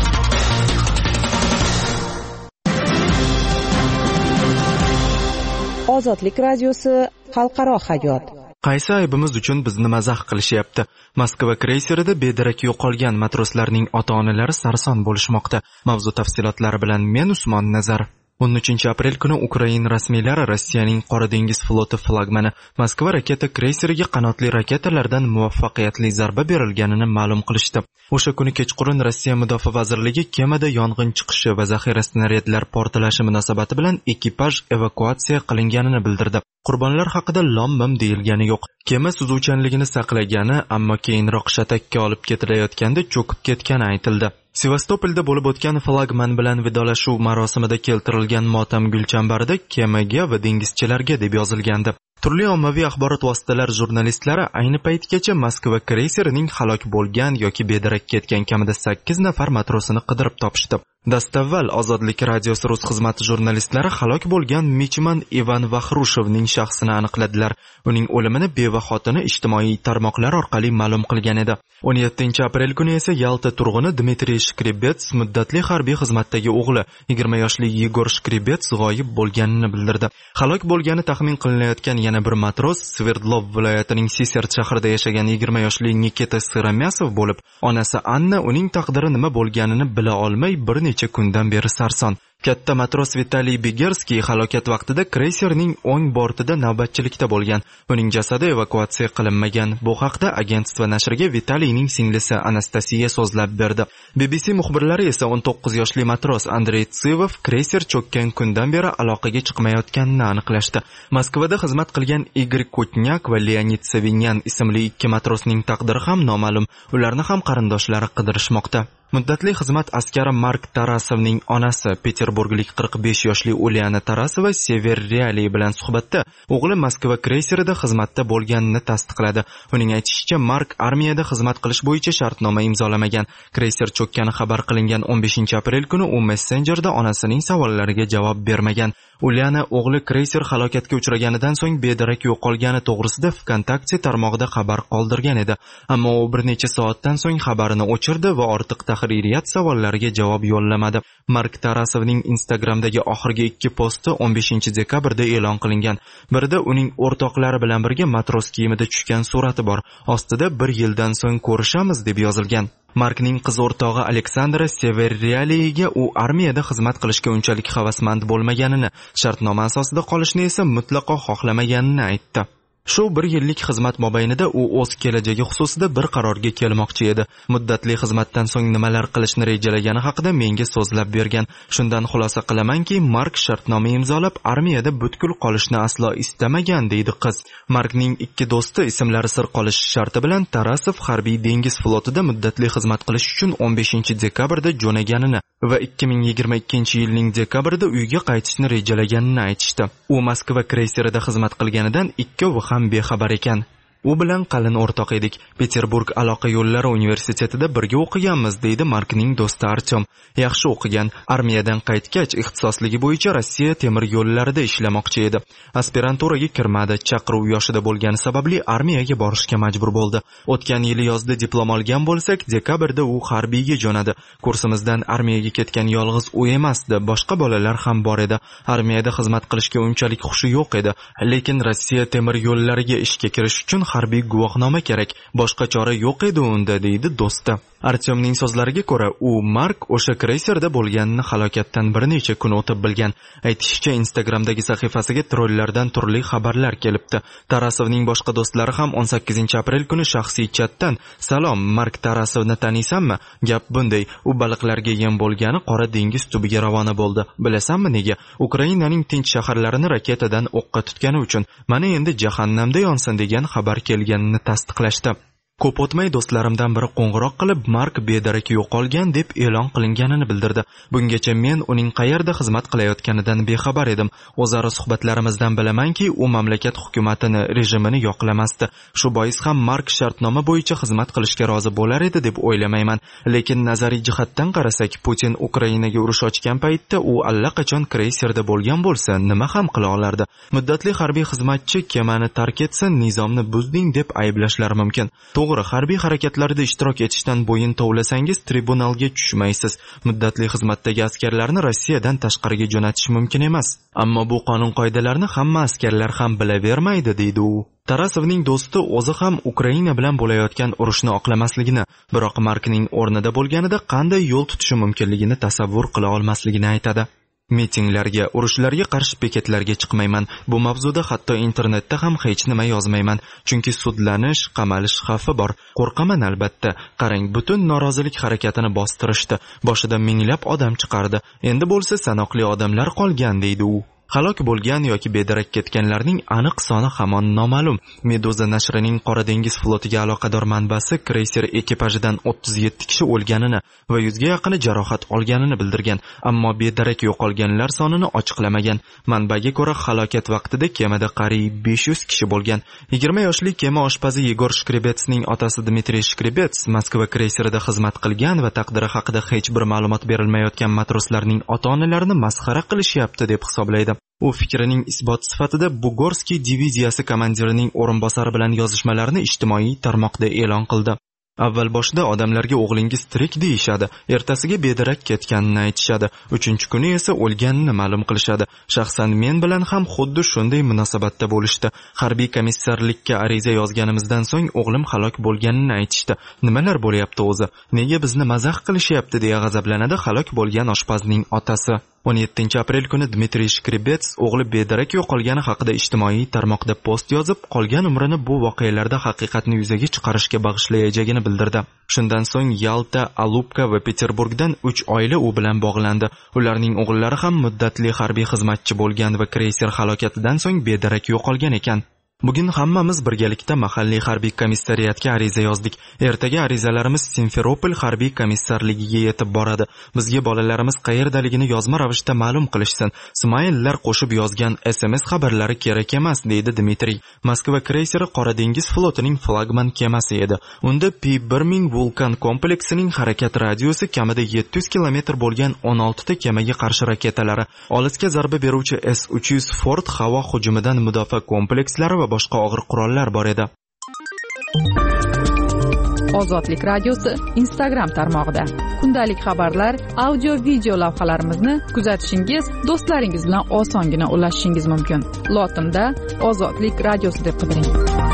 Ozodlik radiosi xalqaro hayot. Qaysi aybimiz uchun bizni mazax qilishyapti? Moskva kreyserida bedarak yo'qolgan matroslarning ota-onalari sarson bo'lishmoqda. Mavzu tafsilotlari bilan men Usmon Nazar. 13 aprel kuni Ukraina rasmiylari Rossiyaning Qora dengiz floti flagmani Moskva raketa kreyseriga qanotli raketalardan muvaffaqiyatli zarba berilganini ma'lum qilishdi. O'sha kuni kechqurun Rossiya Mudofaa vazirligi kemada yong'in chiqishi va zaxira snaryadlar portlashi munosabati bilan ekipaj evakuatsiya qilinganini bildirdi. Qurbonlar haqida lom-mim deyilgani yo'q. Kema suzuvchanligini saqlagani, ammo keyinroq shatakka olib ketilayotganda cho'kib ketgani aytildi. Sevastopolda bo'lib o'tgan flagman bilan vidolashuv marosimida keltirilgan motam gulchambarda kemaga va dengizchilarga deb yozilgandi. Turli ommaviy axborot vositalari jurnalistlari ayni paytgacha Moskva kreyserining halok bo'lgan yoki bedarak ketgan kamida 8 nafar matrosini qidirib topishdi. Dastavval Ozodlik radiosi rus xizmati jurnalistlari halok bo'lgan michman Ivan Vaxrushovning shaxsini aniqladilar. Uning o'limini beva xotini ijtimoiy tarmoqlar orqali ma'lum qilgan edi. 17 aprel kuni esa Yalta turg'uni Dmitriy Shkribets muddatli harbiy xizmatdagi o'g'li 20 yoshli Yegor Shkribets g'oyib bo'lganini bildirdi. Halok bo'lgani taxmin qilinayotgan yana bir matros Sverdlov viloyatining Sisert shahrida yashagan 20 yoshli Nikita Siromyasov bo'lib, onasi Anna uning taqdiri nima bo'lganini bila olmay bir necha kundan beri sarson. Katta matros Vitaliy Begerskiy halokat vaqtida kreyserning o'ng bortida navbatchilikda bo'lgan. Uning jasadi evakuatsiya qilinmagan. Bu haqda agentство nashriga Vitaliyning singlisi Anastasiya so'zlab berdi. BBC muxbirlari esa 19 yoshli matros Andrey Tsivov kreyser cho'kkan kundan beri aloqaga chiqmayotganini aniqlashdi. Moskvada xizmat qilgan Igor Kutnyak va Leonid Savinyan ismli ikki matrosning taqdiri ham noma'lum. Ularni ham qarindoshlari qidirishmoqda. Muddatli xizmat askari Mark Tarasovning onasi Peterburglik 45 yoshli Uliana Tarasova Sever Reali bilan suhbatda o'g'li Moskva kreyserida xizmatda bo'lganini tasdiqladi. Uning aytishicha, Mark armiyada xizmat qilish bo'yicha shartnoma imzolamagan. Kreyser cho'kkani xabar qilingan 15 aprel kuni u messenjerda onasining savollariga javob bermagan. Uliana o'g'li kreyser halokatga uchraganidan so'ng bedarak yo'qolgani to'g'risida VKontakte tarmog'ida xabar qoldirgan edi. Ammo u bir necha soatdan so'ng xabarini o'chirdi va ortiq tahririyat savollariga javob yo'llamadi. Mark Tarasovning Instagramdagi oxirgi 2 posti 15 dekabrda e'lon qilingan. Birida uning o'rtoqlari bilan birga matros kiyimida tushgan surati bor. Ostida 1 yildan so'ng ko'rishamiz deb yozilgan. Markning qiz o'rtog'i Aleksandra Severrealiga u armiyada xizmat qilishga unchalik havasmand bo'lmaganini, shartnoma asosida qolishni esa mutlaqo xohlamaganini aytdi. Shu 1 yillik xizmat mobaynida u o'z kelajagi xususida bir qarorga kelmoqchi edi. Muddatli xizmatdan so'ng nimalar qilishni rejalagani haqida menga so'zlab bergan. Shundan xulosa qilamanki, Mark shartnoma imzolab armiyada butkul qolishni aslo istamagan, deydi qiz. Markning ikki do'sti ismlari sir qolishi sharti bilan Tarasov harbiy dengiz flotida muddatli xizmat qilish uchun 15 dekabrda jo'naganini va 2022-yilning dekabrida uyga qaytishni rejalaganini aytishdi. U Moskva kreyserida xizmat qilganidan ikkovi ham bexabar ekan. U bilan qalin o'rtoq edik. Peterburg aloqa yo'llari universitetida birga o'qiganmiz, deydi Markning do'sti Artyom. Yaxshi o'qigan. Armiyadan qaytgach, ixtisosligi bo'yicha Rossiya temir yo'llarida ishlamoqchi edi. Aspiranturaga kirmadi. Chaqiruv yoshida bo'lgani sababli armiyaga borishga majbur bo'ldi. O'tgan yili yozda diplom olgan bo'lsak, dekabrda u harbiyga jo'nadi. Kursimizdan armiyaga ketgan yolg'iz u emasdi, boshqa bolalar ham bor edi. Armiyada xizmat qilishga unchalik xushi yo'q edi. Lekin Rossiya temir yo'llariga ishga kirish uchun harbiy guvohnoma kerak. Boshqa chora yo'q edi unda, deydi do'sti. Artyomning so'zlariga ko'ra, u Mark o'sha kreyserda bo'lganini halokatdan bir necha kun o'tib bilgan. Aytishicha, Instagramdagi sahifasiga trollardan turli xabarlar kelibdi. Tarasovning boshqa do'stlari ham 18-aprel kuni shaxsiy chatdan: "Salom, Mark Tarasovni taniysanmi? Gap bunday, u baliqlarga yem bo'lgani Qora dengiz tubiga ravona bo'ldi. Bilasanmi nega? Ukrainaning tinch shaharlarini raketadan o'qqa tutgani uchun. Mana endi jahannamda yonsin" degan xabar kelganini tasdiqlashdi. Ko'p o'tmay do'stlarimdan biri qo'ng'iroq qilib, Mark bedarak yo'qolgan deb e'lon qilinganini bildirdi. Bungacha men uning qayerda xizmat qilayotganidan bexabar edim. O'zaro suhbatlarimizdan bilamanki, u mamlakat hukumatini, rejimini yoqlamasdi. Shu bois ham Mark shartnoma bo'yicha xizmat qilishga rozi bo'lar edi deb o'ylamayman. Lekin nazariy jihatdan qarasak, Putin Ukrainaga urush ochgan paytda u allaqachon kreyserda bo'lgan bo'lsa, nima ham qila olardi? Muddatli harbiy xizmatchi kemani tark etsa, nizomni buzding deb ayblashlari mumkin. To'g'ri, harbiy harakatlarda ishtirok etishdan bo'yin tovlasangiz, tribunalga tushmaysiz. Muddatli xizmatdagi askarlarni Rossiyadan tashqariga jo'natish mumkin emas. Ammo bu qonun qoidalarni hamma askarlar ham bilavermaydi, deydi u. Tarasovning do'sti o'zi ham Ukraina bilan bo'layotgan urushni oqlamasligini, biroq Markning o'rnida bo'lganida qanday yo'l tutishi mumkinligini tasavvur qila olmasligini aytadi. Mitinglarga, urushlarga qarshi bekatlarga chiqmayman. Bu mavzuda hatto internetda ham hech nima yozmayman, chunki sudlanish, qamalish xavfi bor. Qo'rqaman albatta. Qarang, butun norozilik harakatini bostirishdi. Boshida minglab odam chiqardi. Endi bo'lsa sanoqli odamlar qolgan, deydi u. Halok bo'lgan yoki bedarak ketganlarning aniq soni hamon noma'lum. Meduza nashrining Qora dengiz flotiga aloqador manbasi kreyser ekipajidan 37 kishi o'lganini va 100 ga yaqini jarohat olganini bildirgan, ammo bedarak yo'qolganlar sonini ochiqlamagan. Manbaga ko'ra, halokat vaqtida kemada qariyb 500 kishi bo'lgan. 20 yoshli kema oshpazi Yegor Shkrebetsning otasi Dmitriy Shkrebets Moskva kreyserida xizmat qilgan va taqdiri haqida hech bir ma'lumot berilmayotgan matroslarning ota-onalarini masxara qilishyapti deb hisoblaydi. U fikrining isbot sifatida Bugorskiy diviziyasi komandirining o'rinbosari bilan yozishmalarini ijtimoiy tarmoqda e'lon qildi. Avval boshida odamlarga o'g'lingiz tirik deyishadi, ertasiga bedarak ketganini aytishadi, 3-kuni esa o'lganini ma'lum qilishadi. Shaxsan men bilan ham xuddi shunday munosabatda bo'lishdi. Harbiy komissarlikka ariza yozganimizdan so'ng o'g'lim halok bo'lganini aytishdi. Nimalar bo'lyapti o'zi? Nega bizni mazax qilishyapti deya g'azablanadi halok bo'lgan oshpazning otasi. 17-aprel kuni Dmitriy Shkrebets o'g'li bedarak yo'qolgani haqida ijtimoiy tarmoqda post yozib, qolgan umrini bu voqealarda haqiqatni yuzaga chiqarishga bag'ishlayajagini bildirdi. Shundan so'ng Yalta, Alupka va Peterburgdan 3 oila u bilan bog'landi. Ularning o'g'illari ham muddatli harbiy xizmatchi bo'lgan va kreyser halokatidan so'ng bedarak yo'qolgan ekan. Bugun hammamiz birgalikda mahalliy harbiy komissariyatga ariza yozdik. Ertaga arizalarimiz Simferopol harbiy komissarligiga yetib boradi. Bizga bolalarimiz qayerdaligini yozma ravishda ma'lum qilishsin. Smaillar qo'shib yozgan SMS xabarlari kerak emas, deydi Dmitriy. Moskva kreyseri Qora dengiz flotining flagman kemasi edi. Unda P-1000 vulkan kompleksining harakat radiusi kamida 700 km bo'lgan 16 ta kemaga qarshi raketalari, olisga zarba beruvchi S-300 Ford havo hujumidan mudofaa komplekslari va boshqa og'ir qurollar bor edi. Ozodlik radiosi Instagram tarmog'ida kundalik xabarlar, audio video lavhalarimizni kuzatishingiz, do'stlaringiz bilan osongina ulashishingiz mumkin. Lotinda Ozodlik radiosi deb qidiring.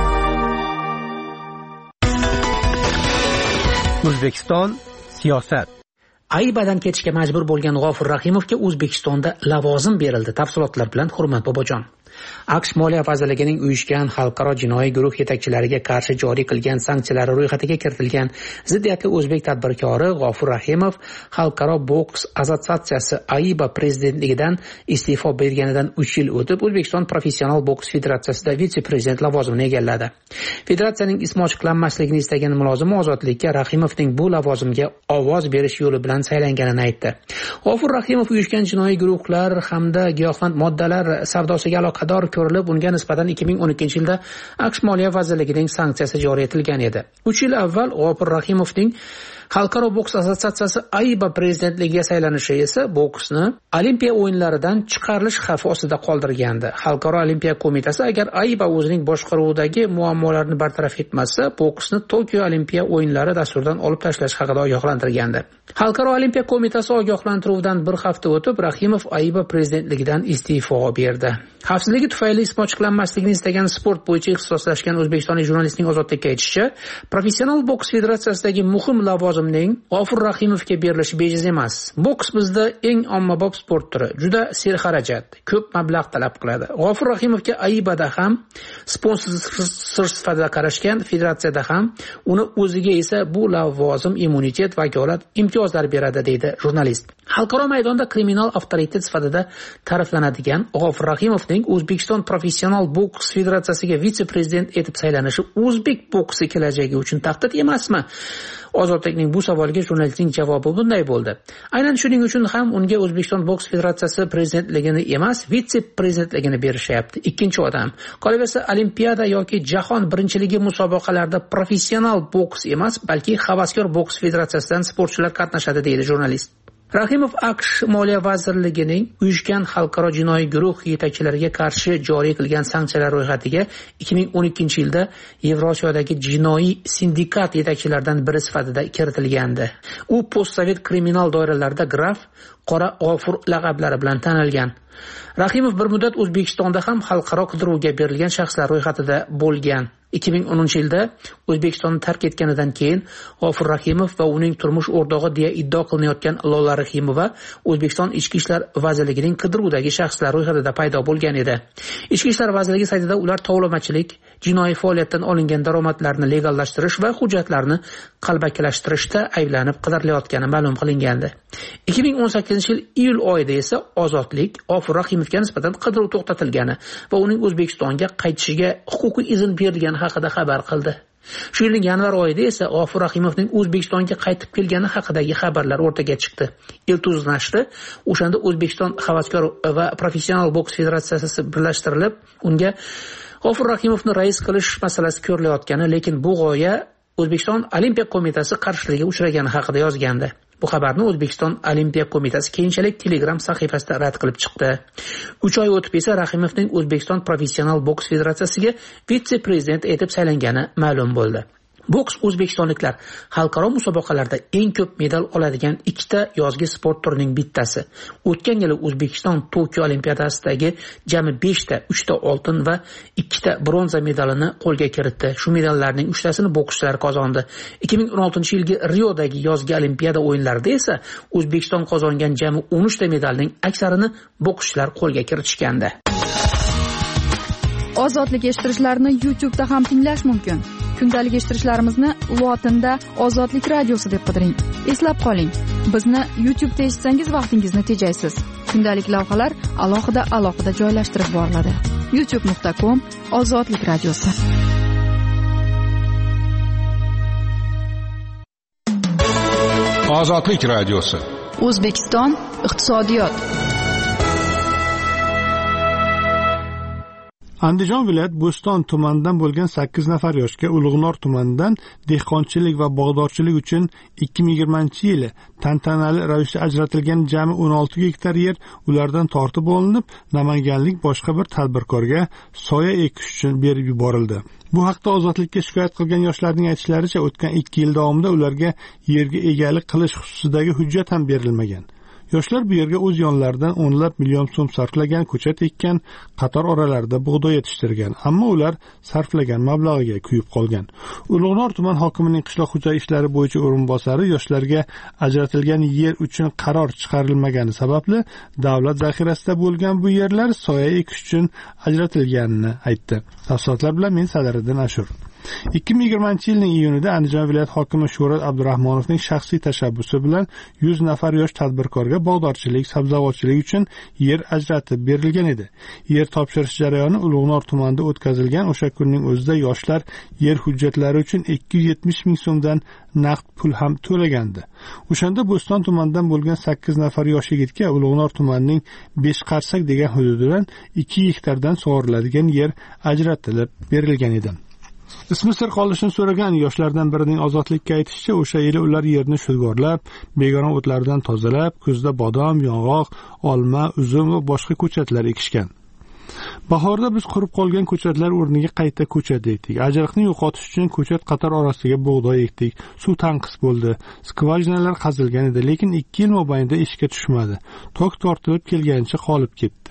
O'zbekiston siyosat. Aybadan ketishga majbur bo'lgan G'ofur Rahimovga O'zbekistonda lavozim berildi. Tafsilotlar bilan Hurmat Bobojon. AQSh Moliya vazirligining uyushgan xalqaro jinoiy guruh yetakchilariga qarshi joriy qilgan sanksiyalar ro'yxatiga kiritilgan ziddiyatli o'zbek tadbirkori G'ofur Rahimov Xalqaro boks assotsiatsiyasi AIBA prezidentligidan iste'fo berganidan 3 yil o'tib O'zbekiston professional boks federatsiyasida vitse-prezident lavozimini egalladi. Federatsiyaning ismi ochiqlanmasligini istagan mulozimi ozodlikka Rahimovning bu lavozimga ovoz berish yo'li bilan saylanganini aytdi. G'ofur Rahimov uyushgan jinoiy guruhlar hamda giyohvand moddalar savdosiga aloqador ko'rilib, unga nisbatan 2012-yilda AQSh Moliya vazirligining sanksiyasi joriy etilgan edi. 3 yil avval G'ofur Rahimovning Xalqaro boks assotsiatsiyasi AIBA prezidentligiga saylanishi esa boksni Olimpiya o'yinlaridan chiqarilish xavfi ostida qoldirgandi. Xalqaro Olimpiya qo'mitasi agar AIBA o'zining boshqaruvidagi muammolarni bartaraf etmasa, boksni Tokio Olimpiya o'yinlari dasturidan olib tashlash haqida ogohlantirgandi. Xalqaro Olimpiya qo'mitasi ogohlantiruvdan bir hafta o'tib Rahimov AIBA prezidentligidan iste'fo berdi. Xavfsizligi tufayli ismi ochiqlanmasligini istagan sport bo'yicha ixtisoslashgan o'zbekistonlik jurnalistning Ozodlikka aytishicha, professional boks federatsiyasidagi muhim lavozim lavozimning G'ofur Rahimovga berilishi bejiz emas. Boks bizda eng ommabop sport turi, juda serxarajat, ko'p mablag' talab qiladi. G'ofur Rahimovga AIBAda ham sponsor sifatida qarashgan, federatsiyada ham, uni o'ziga esa bu lavozim immunitet, vakolat, imtiyozlar beradi, deydi jurnalist. Xalqaro maydonda kriminal avtoritet sifatida ta'riflanadigan G'ofur Rahimovning O'zbekiston professional boks federatsiyasiga vitse-prezident etib saylanishi o'zbek boksi kelajagi uchun tahdid emasmi? Ozodlikning bu savoliga jurnalistning javobi bunday bo'ldi. Aynan shuning uchun ham unga O'zbekiston boks federatsiyasi prezidentligini emas, vitse-prezidentligini berishyapti. Ikkinchi odam. Qolaversa, olimpiada yoki jahon birinchiligi musobaqalarida professional boks emas, balki havaskor boks federatsiyasidan sportchilar qatnashadi, deydi jurnalist. Rahimov AQSh Moliya vazirligining uyushgan xalqaro jinoiy guruh yetakchilariga qarshi joriy qilgan sanksiyalar ro'yxatiga 2012-yilda Yevrosiyodagi jinoiy sindikat yetakchilaridan biri sifatida kiritilgandi. U postsovet kriminal doiralarida graf Qora G'ofur laqablari bilan tanilgan. Rahimov bir muddat O'zbekistonda ham xalqaro qidiruvga berilgan shaxslar ro'yxatida bo'lgan. 2010-yilda O'zbekistonni tark etganidan keyin G'ofur Rahimov va uning turmush o'rtog'i deya iddao qilinayotgan Lola Rahimova O'zbekiston Ichki ishlar vazirligining qidiruvdagi shaxslar ro'yxatida paydo bo'lgan edi. Ichki ishlar vazirligi saytida ular tovlamachilik, jinoiy faoliyatdan olingan daromadlarni legallashtirish va hujjatlarni qalbakilashtirishda ayblanib qidirilayotgani ma'lum qilingandi. 2018-yil iyul oyida esa Ozodlik G'ofur Rahimovga nisbatan qidiruv to'xtatilgani va uning O'zbekistonga qaytishiga huquqiy izn berilgani haqida xabar qildi. Shu yilning yanvar oyida esa G'ofur Rahimovning O'zbekistonga qaytib kelgani haqidagi xabarlar o'rtaga chiqdi. Iltuz nashri o'shanda O'zbekiston havaskor va professional boks federatsiyasi birlashtirilib, unga G'ofur Rahimovni rais qilish masalasi ko'rilayotgani, lekin bu g'oya O'zbekiston Olimpiya qo'mitasi qarshiligiga uchragani haqida yozgandi. Bu xabarni O'zbekiston Olimpiya qo'mitasi keyinchalik Telegram sahifasida rad qilib chiqdi. 3 oy o'tib esa Rahimovning O'zbekiston professional boks federatsiyasiga vitse-prezident etib saylangani ma'lum bo'ldi. Boks o'zbekistonliklar xalqaro musobaqalarda eng ko'p medal oladigan ikkita yozgi sport turining bittasi. O'tgan yili O'zbekiston Tokio Olimpiadasidagi jami 5 ta, 3 ta oltin va 2 ta bronza medalini qo'lga kiritdi. Shu medallarning 3 tasini bokschilar qozondi. 2016-yilgi Riodagi yozgi Olimpiada o'yinlarida esa O'zbekiston qozongan jami 13 ta medalning aksarini bokschilar qo'lga kiritishgandi. Ozodlik eshittirishlarni YouTube'da ham tinglash mumkin. Kundalik eshittirishlarimizni lotinda Ozodlik radiosi deb qidiring. Eslab qoling, bizni YouTube'da eshitsangiz vaqtingizni tejaysiz. Kundalik lavhalar alohida joylashtirib boriladi. youtube.com/Ozodlik radiosi. Ozodlik radiosi. O'zbekiston iqtisodiyot. Andijon viloyat Bo'ston tumanidan bo'lgan 8 nafar yoshga Ulug'nor tumanidan dehqonchilik va bog'dorchilik uchun 2020-yili tantanali ravishda ajratilgan jami 16 gektar yer ulardan tortib olinib, namanganlik boshqa bir tadbirkorga soya ekish uchun berib yuborildi. Bu haqda Ozodlikka shikoyat qilgan yoshlarning aytishlaricha, o'tgan 2 yil davomida ularga yerga egalik qilish xususidagi hujjat ham berilmagan. Yoshlar bu yerga o'z yonlaridan o'nlab million so'm sarflagan, ko'chat ekkan, qator oralarda bug'doy yetishtirgan, ammo ular sarflagan mablag'iga kuyib qolgan. Ulug'nor tuman hokimining qishloq xo'jalik ishlari bo'yicha o'rinbosari yoshlarga ajratilgan yer uchun qaror chiqarilmagani sababli davlat zaxirasida bo'lgan bu yerlar soya ekish uchun ajratilganini aytdi. Tafsilotlar bilan men Sadiriddin Ashur. 2020-yilning iyunida Andijon viloyat hokimi Shuhrat Abdurahmonovning shaxsiy tashabbusi bilan 100 nafar yosh tadbirkorga bog'dorchilik, sabzavotchilik uchun yer ajratib berilgan edi. Yer topshirish jarayoni Ulug'nor tumanida o'tkazilgan. O'sha kunning o'zida yoshlar yer hujjatlari uchun 270 ming so'mdan naqd pul ham to'lagandi. O'shanda Bo'ston tumanidan bo'lgan 8 nafar yosh yigitga Ulug'nor tumanining 5 qarsak degan hududidan 2 gektardan sug'oriladigan yer ajratilib berilgan edi. Ismi sir qolishini so'ragan yoshlardan birining Ozodlikka aytishicha, o'sha yili ular yerni shudgorlab, begona o'tlardan tozalab, kuzda bodom, yong'oq, olma, uzum va boshqa ko'chatlar ekishgan. Bahorda biz qurib qolgan ko'chatlar o'rniga qayta ko'chat ekdik. Ajriqni yo'qotish uchun ko'chat qator orasiga bug'doy ekdik. Suv tanqis bo'ldi. Skvajinalar qazilgan edi, lekin 2 yil mobaynida ishga tushmadi. Tok tortilib kelganicha qolib ketdi.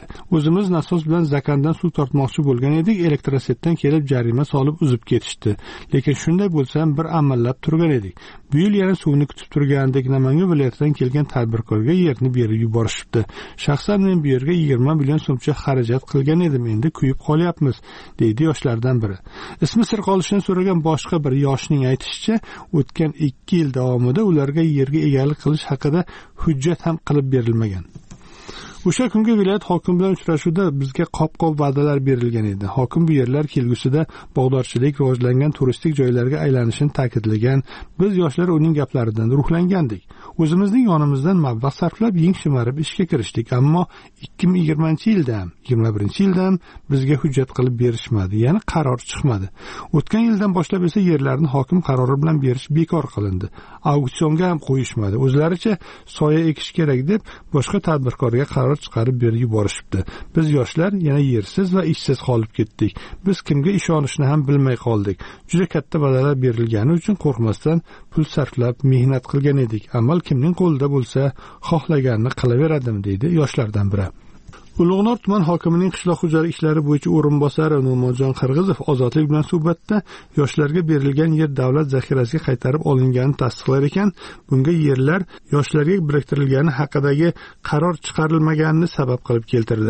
O'zimiz nasos bilan zakandan suv tortmoqchi bo'lgan edik, elektrosetdan kelib jarima solib uzib ketishdi. Lekin shunday bo'lsa ham bir amallab turgan edik. Bu yil yana suvni kutib turgandek Namangan viloyatidan kelgan tadbirkorga yerni berib yuborishibdi. Shaxsan men bu yerga 20 million so'mcha xarajat qilgan edim, endi kuyib qolyapmiz, deydi yoshlardan biri. Ismi sir qolishini so'ragan boshqa bir yoshning aytishicha, o'tgan 2 yil davomida ularga yerga egalik qilish haqida hujjat ham qilib berilmagan. O'sha kungi viloyat hokimi bilan uchrashuvda bizga qop-qop va'dalar berilgan edi. Hokim bu yerlar kelgusida bog'dorchilik rivojlangan turistik joylarga aylanishini ta'kidlagan. Biz yoshlar uning gaplaridan ruhlangandik. O'zimizning yonimizdan mablag' sarflab yeng shimarib ishga kirishdik, ammo 2020-yilda ham, 21-yilda ham bizga hujjat qilib berishmadi, ya'ni qaror chiqmadi. O'tgan yildan boshlab esa yerlarni hokim qarori bilan berish bekor qilindi. Auksionga ham qo'yishmadi. O'zlaricha soya ekish kerak deb boshqa tadbirkorga qaror chiqarib berib yuborishibdi. Biz yoshlar yana yersiz va ishsiz qolib ketdik. Biz kimga ishonishni ham bilmay qoldik. Juda katta va'dalar berilgani uchun qo'rqmasdan pul sarflab mehnat qilgan edik. Amal kimning qo'lida bo'lsa, xohlaganini qilaveradi, deydi yoshlardan biri. Ulug'nor tuman hokimining qishloq xo'jalik ishlari bo'yicha o'rinbosari No'monjon Qirg'izov ozodlik bilan suhbatda yoshlarga berilgan yer davlat zaxirasiga qaytarib olinganini tasdiqlar ekan, bunga yerlar yoshlarga biriktirilgani haqidagi qaror chiqarilmaganini sabab qilib keltirdi.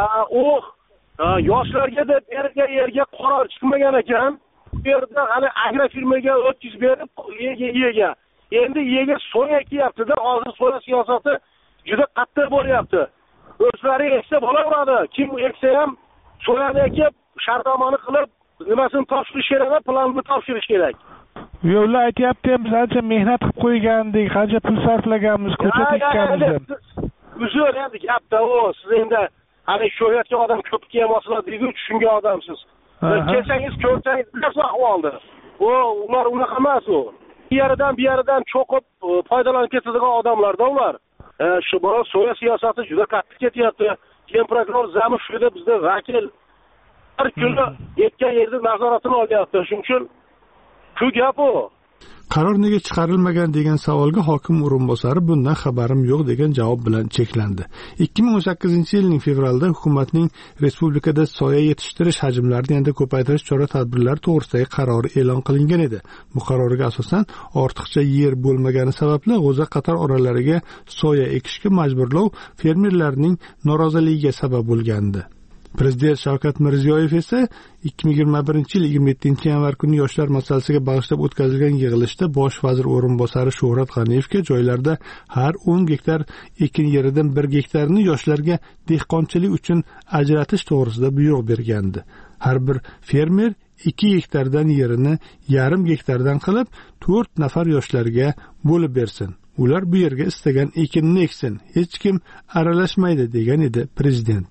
Yoshlarga deb yerga qaror chiqmagan ekan. Bu yerda hali agrofirmaga o'tkazib berib, ega. Endi ega soya kiyapti-da, hozir soya siyosati juda qattiq bo'lyapti. O'zlari eksa bo'laveradi. Kim eksa ham soyani ekib, shartnomani qilib, nimasini topshirish kerak, planni topshirish kerak. Yo'llar aytayapti, biz ancha mehnat qilib qo'ygandik, qancha pul sarflaganmiz, ko'cha tikkanmiz. Uzr endi gapda siz endi hali sho'yatga odam ko'p kelmaslar deydi, tushungan odamsiz. Kelsangiz ko'rsangiz bilasiz ahvolni. Ular unaqa emas u. Bir yeridan cho'qib foydalanib ketadigan odamlarda ular. Shu bola soya siyosati juda qattiq ketyapti. Prokuror Zamishevda bizda vakil har kuni yetgan yerda nazoratini olyapti. Shuning uchun shu gap u. Qaror nega chiqarilmagan degan savolga hokim o'rinbosari bundan xabarim yo'q degan javob bilan cheklandi. 2018-yilning fevralda hukumatning respublikada soya yetishtirish hajmlarini yanada ko'paytirish chora-tadbirlari to'g'risidagi qarori e'lon qilingan edi. Bu qarorga asosan ortiqcha yer bo'lmagani sababli g'o'za qator oralariga soya ekishga majburlov fermerlarning noroziligiga sabab bo'lgandi. Prezident Shavkat Mirziyoyev esa 2021-yil 27-yanvar kuni yoshlar masalasiga bag'ishlab o'tkazilgan yig'ilishda bosh vazir o'rinbosari Shuhrat G'aniyevga joylarda har 10 gektar ekin yeridan 1 gektarni yoshlarga dehqonchilik uchun ajratish to'g'risida buyruq bergandi. Har bir fermer 2 gektardan yerini yarim gektardan qilib 4 nafar yoshlarga bo'lib bersin. Ular bu yerga istagan ekinni eksin, hech kim aralashmaydi degan edi prezident.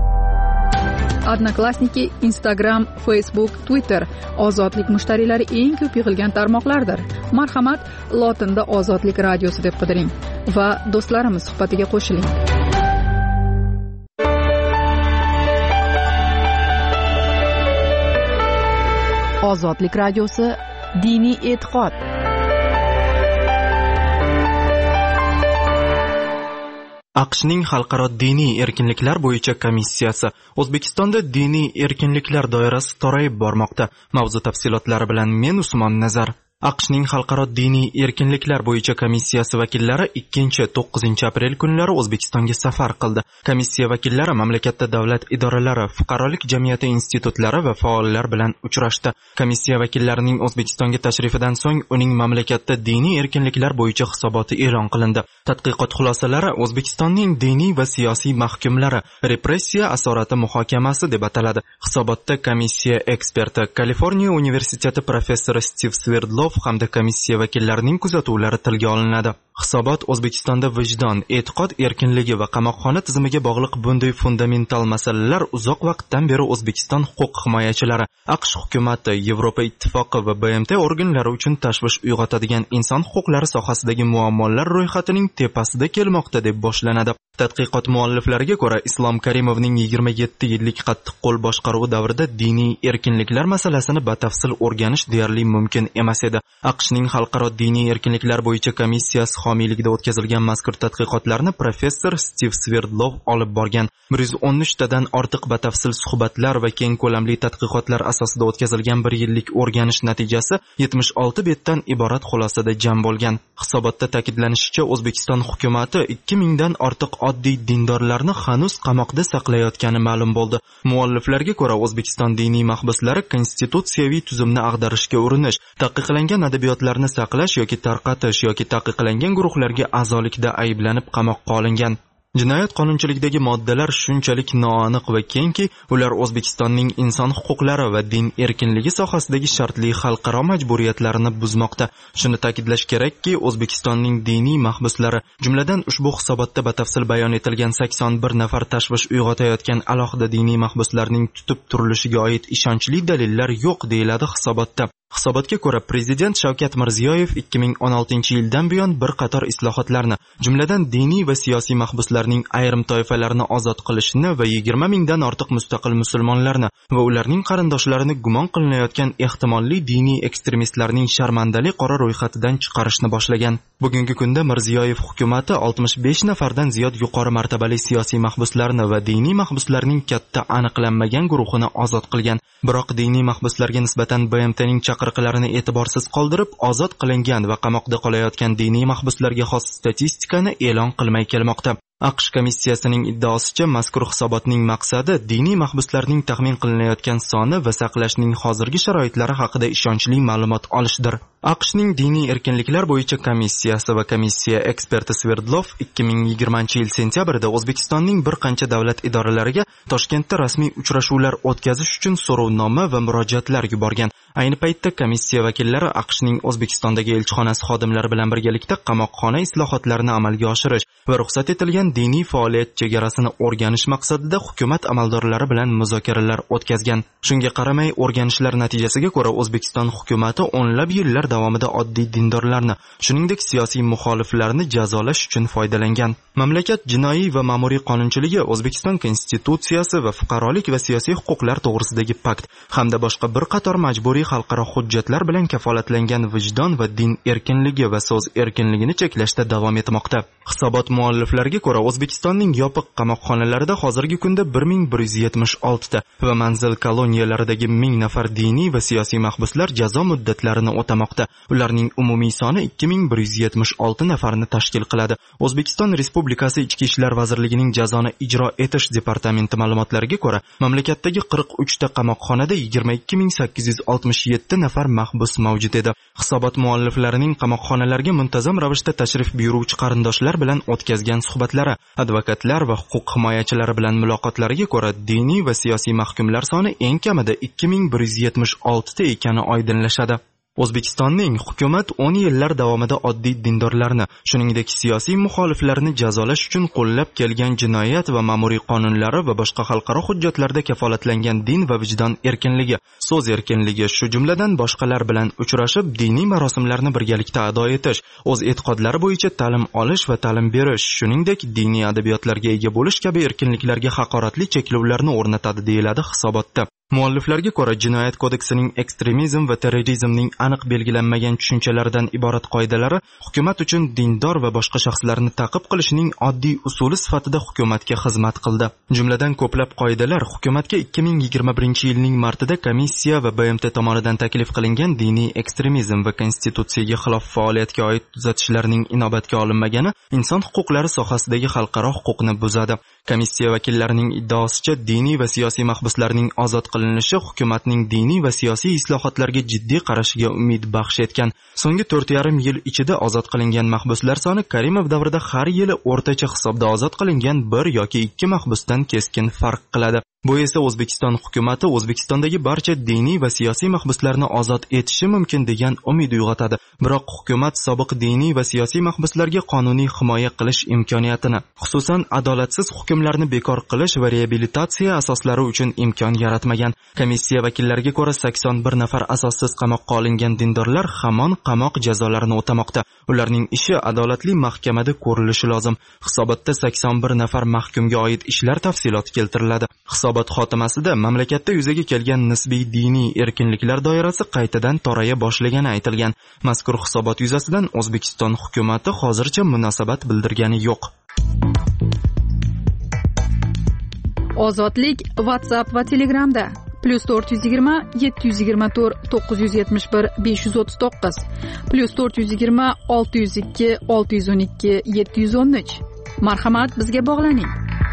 Odnoklassniki, Instagram, Facebook, Twitter ozodlik mushtariylari eng ko'p yig'ilgan tarmoqlardir. Marhamat, lotinda Ozodlik radiosi deb qidiring va do'stlarimiz suhbatiga qo'shiling. Ozodlik radiosi diniy e'tiqod. AQShning xalqaro diniy erkinliklar bo'yicha komissiyasi O'zbekistonda diniy erkinliklar doirasi torayib bormoqda. Mavzu tafsilotlari bilan men Usmon Nazar. AQShning xalqaro diniy erkinliklar bo'yicha komissiyasi vakillari 2-9 aprel kunlari O'zbekistonga safar qildi. Komissiya vakillari mamlakatda davlat idoralari, fuqarolik jamiyati institutlari va faollar bilan uchrashdi. Komissiya vakillarining O'zbekistonga tashrifidan so'ng uning mamlakatda diniy erkinliklar bo'yicha hisoboti e'lon qilindi. Tadqiqot xulosalari O'zbekistonning diniy va siyosiy mahkumlari repressiya asorati muhokamasi deb ataladi. Hisobotda komissiya eksperti, Kaliforniya universiteti professori Stiv Sverdlov hamda komissiya vakillarining kuzatuvlari tilga olinadi. Hisobot O'zbekistonda vijdon, e'tiqod erkinligi va qamoqxona tizimiga bog'liq bunday fundamental masalalar uzoq vaqtdan beri O'zbekiston huquq himoyachilari, AQSh hukumati, Yevropa ittifoqi va BMT organlari uchun tashvish uyg'otadigan inson huquqlari sohasidagi muammolar ro'yxatining tepasida kelmoqda deb boshlanadi. Tadqiqot mualliflariga ko'ra, Islom Karimovning 27 yillik qattiqqo'l boshqaruvi davrida diniy erkinliklar masalasini batafsil o'rganish deyarli mumkin emas edi. AQShning Xalqaro diniy erkinliklar bo'yicha komissiyasi homiyligida o'tkazilgan mazkur tadqiqotlarni professor Stiv Sverdlov olib borgan. 113 tadan ortiq batafsil suhbatlar va keng ko'lamli tadqiqotlar asosida o'tkazilgan 1 yillik o'rganish natijasi 76 betdan iborat xulosada jam bo'lgan. Hisobotda ta'kidlanishicha, O'zbekiston hukumatı 2000 dan ortiq oddiy dindorlarni hanuz qamoqda saqlayotgani ma'lum bo'ldi. Mualliflarga ko'ra, O'zbekiston diniy mahbuslari konstitutsiyaviy tuzumni ag'darishga urinish, taqiqlangan adabiyotlarni saqlash yoki tarqatish yoki taqiqlangan guruhlarga a'zolikda ayblanib qamoqqa olingan. Jinoyat qonunchiligidagi moddalar shunchalik noaniq va kengki, ular O'zbekistonning inson huquqlari va din erkinligi sohasidagi shartli xalqaro majburiyatlarini buzmoqda. Shuni ta'kidlash kerakki, O'zbekistonning diniy mahbuslari, jumladan ushbu hisobotda batafsil bayon etilgan 81 nafar tashvish uyg'otayotgan alohida diniy mahbuslarning tutib turilishiga oid ishonchli dalillar yo'q, deyiladi hisobotda. Hisobotga ko'ra, Prezident Shavkat Mirziyoyev 2016-yildan buyon bir qator islohotlarni, jumladan diniy va siyosiy mahbuslarning ayrim toifalarini ozod qilishni va 20 mingdan ortiq mustaqil musulmonlarni va ularning qarindoshlarini gumon qilinayotgan ehtimolli diniy ekstremistlarning sharmandali qora ro'yxatidan chiqarishni boshlagan. Bugungi kunda Mirziyoyev hukumati 65 nafardan ziyod yuqori martabali siyosiy mahbuslarni va diniy mahbuslarning katta aniqlanmagan guruhini ozod qilgan. Biroq diniy mahbuslarga nisbatan BMTning chaqiriqlarini e'tiborsiz qoldirib, ozod qilingan va qamoqda qolayotgan diniy mahbuslarga xos statistikani e'lon qilmay kelmoqda. AQSh komissiyasining iddaosicha, mazkur hisobotning maqsadi diniy mahbuslarning taxmin qilinayotgan soni va saqlashning hozirgi sharoitlari haqida ishonchli ma'lumot olishdir. AQShning diniy erkinliklar bo'yicha komissiyasi va komissiya eksperti Sverdlov 2020-yil sentyabrida O'zbekistonning bir qancha davlat idoralariga Toshkentda rasmiy uchrashuvlar o'tkazish uchun so'rovnoma va murojaatlar yuborgan. Ayni paytda komissiya vakillari AQShning O'zbekistondagi elchixonasi xodimlari bilan birgalikda qamoqxona islohotlarini amalga oshirish va ruxsat etilgan diniy faoliyat chegarasini o'rganish maqsadida hukumat amaldorlari bilan muzokaralar o'tkazgan. Shunga qaramay, o'rganishlar natijasiga ko'ra, O'zbekiston hukumati o'nlab yillar davomida oddiy dindorlarni, shuningdek siyosiy muxoliflarni jazolash uchun foydalangan. Mamlakat jinoiy va ma'muriy qonunchiligi, O'zbekiston konstitutsiyasi va fuqarolik va siyosiy huquqlar to'g'risidagi pakt hamda boshqa bir qator majburiy xalqaro hujjatlar bilan kafolatlangan vijdon va din erkinligi va so'z erkinligini cheklashda davom etmoqda. Hisobot mualliflariga ko'ra, O'zbekistonning yopiq qamoqxonalarida hozirgi kunda 1176 ta va manzil koloniyalaridagi 1000 nafar diniy va siyosiy mahbuslar jazo muddatlarini o'tamoqda. Ularning umumiy soni 2176 nafarni tashkil qiladi. O'zbekiston Respublikasi Ichki ishlar vazirligining jazoni ijro etish departamenti ma'lumotlariga ko'ra, mamlakatdagi 43 ta qamoqxonada 22867 nafar mahbus mavjud edi. Hisobot mualliflarining qamoqxonalarga muntazam ravishda tashrif buyuruvchi qarindoshlar bilan o'tkazgan suhbatlari, advokatlar va huquq himoyachilari bilan muloqotlariga ko'ra, diniy va siyosiy mahkumlar soni eng kamida 2176 ta ekani oydinlashadi. O'zbekistonning hukumat 10 yillar davomida oddiy dindorlarni, shuningdek siyosiy muxoliflarni jazolash uchun qo'llab kelgan jinoyat va ma'muriy qonunlari va boshqa xalqaro hujjatlarda kafolatlangan din va vijdon erkinligi, so'z erkinligi, shu jumladan boshqalar bilan uchrashib, diniy marosimlarni birgalikda ado etish, o'z e'tiqodlari bo'yicha ta'lim olish va ta'lim berish, shuningdek diniy adabiyotlarga ega bo'lish kabi erkinliklarga haqoratli cheklovlarni o'rnatadi, deyiladi hisobotda. Mualliflarga ko'ra, Jinoyat kodeksining ekstremizm va terrorizmning aniq belgilanmagan tushunchalaridan iborat qoidalari hukumat uchun dindor va boshqa shaxslarni ta'qib qilishning oddiy usuli sifatida hukumatga xizmat qildi. Jumladan ko'plab qoidalar hukumatga 2021-yilning martida komissiya va BMT tomonidan taklif qilingan diniy ekstremizm va konstitutsiyaga xilof faoliyatga oid tuzatishlarning inobatga olinmagani inson huquqlari sohasidagi xalqaro huquqni buzadi. Komissiya vakillarining iddaosicha, diniy va siyosiy mahbuslarning ozod qilinishi hukumatning diniy va siyosiy islohotlarga jiddiy qarashiga umid baxsh etgan. So'nggi 4,5 yil ichida ozod qilingan mahbuslar soni Karimov davrida har yili o'rtacha hisobda ozod qilingan 1 yoki 2 mahbusdan keskin farq qiladi. Bu esa O'zbekiston hukumati O'zbekistondagi barcha diniy va siyosiy mahbuslarni ozod etishi mumkin degan umid uyg'otadi. Biroq hukumat sobiq diniy va siyosiy mahbuslarga qonuniy himoya qilish imkoniyatini, xususan adolatsiz hukmlarni bekor qilish va reabilitatsiya asoslari uchun imkon yaratmagan. Komissiya vakillariga ko'ra 81 nafar asossiz qamoqqa olingan dindorlar hamon qamoq jazolarini o'tamoqda. Ularning ishi adolatli mahkamada ko'rilishi lozim. Hisobotda 81 nafar mahkumga oid ishlar tafsiloti keltiriladi. Hisobot xotimasida mamlakatda yuzaga kelgan nisbiy diniy erkinliklar doirasi qaytadan toraya boshlagani aytilgan. Mazkur hisobot yuzasidan O'zbekiston hukumati hozircha munosabat bildirgani yo'q. Ozodlik WhatsApp va Telegramda +420 724 971 539 +420 602 612 713. Marhamat, bizga bog'laning.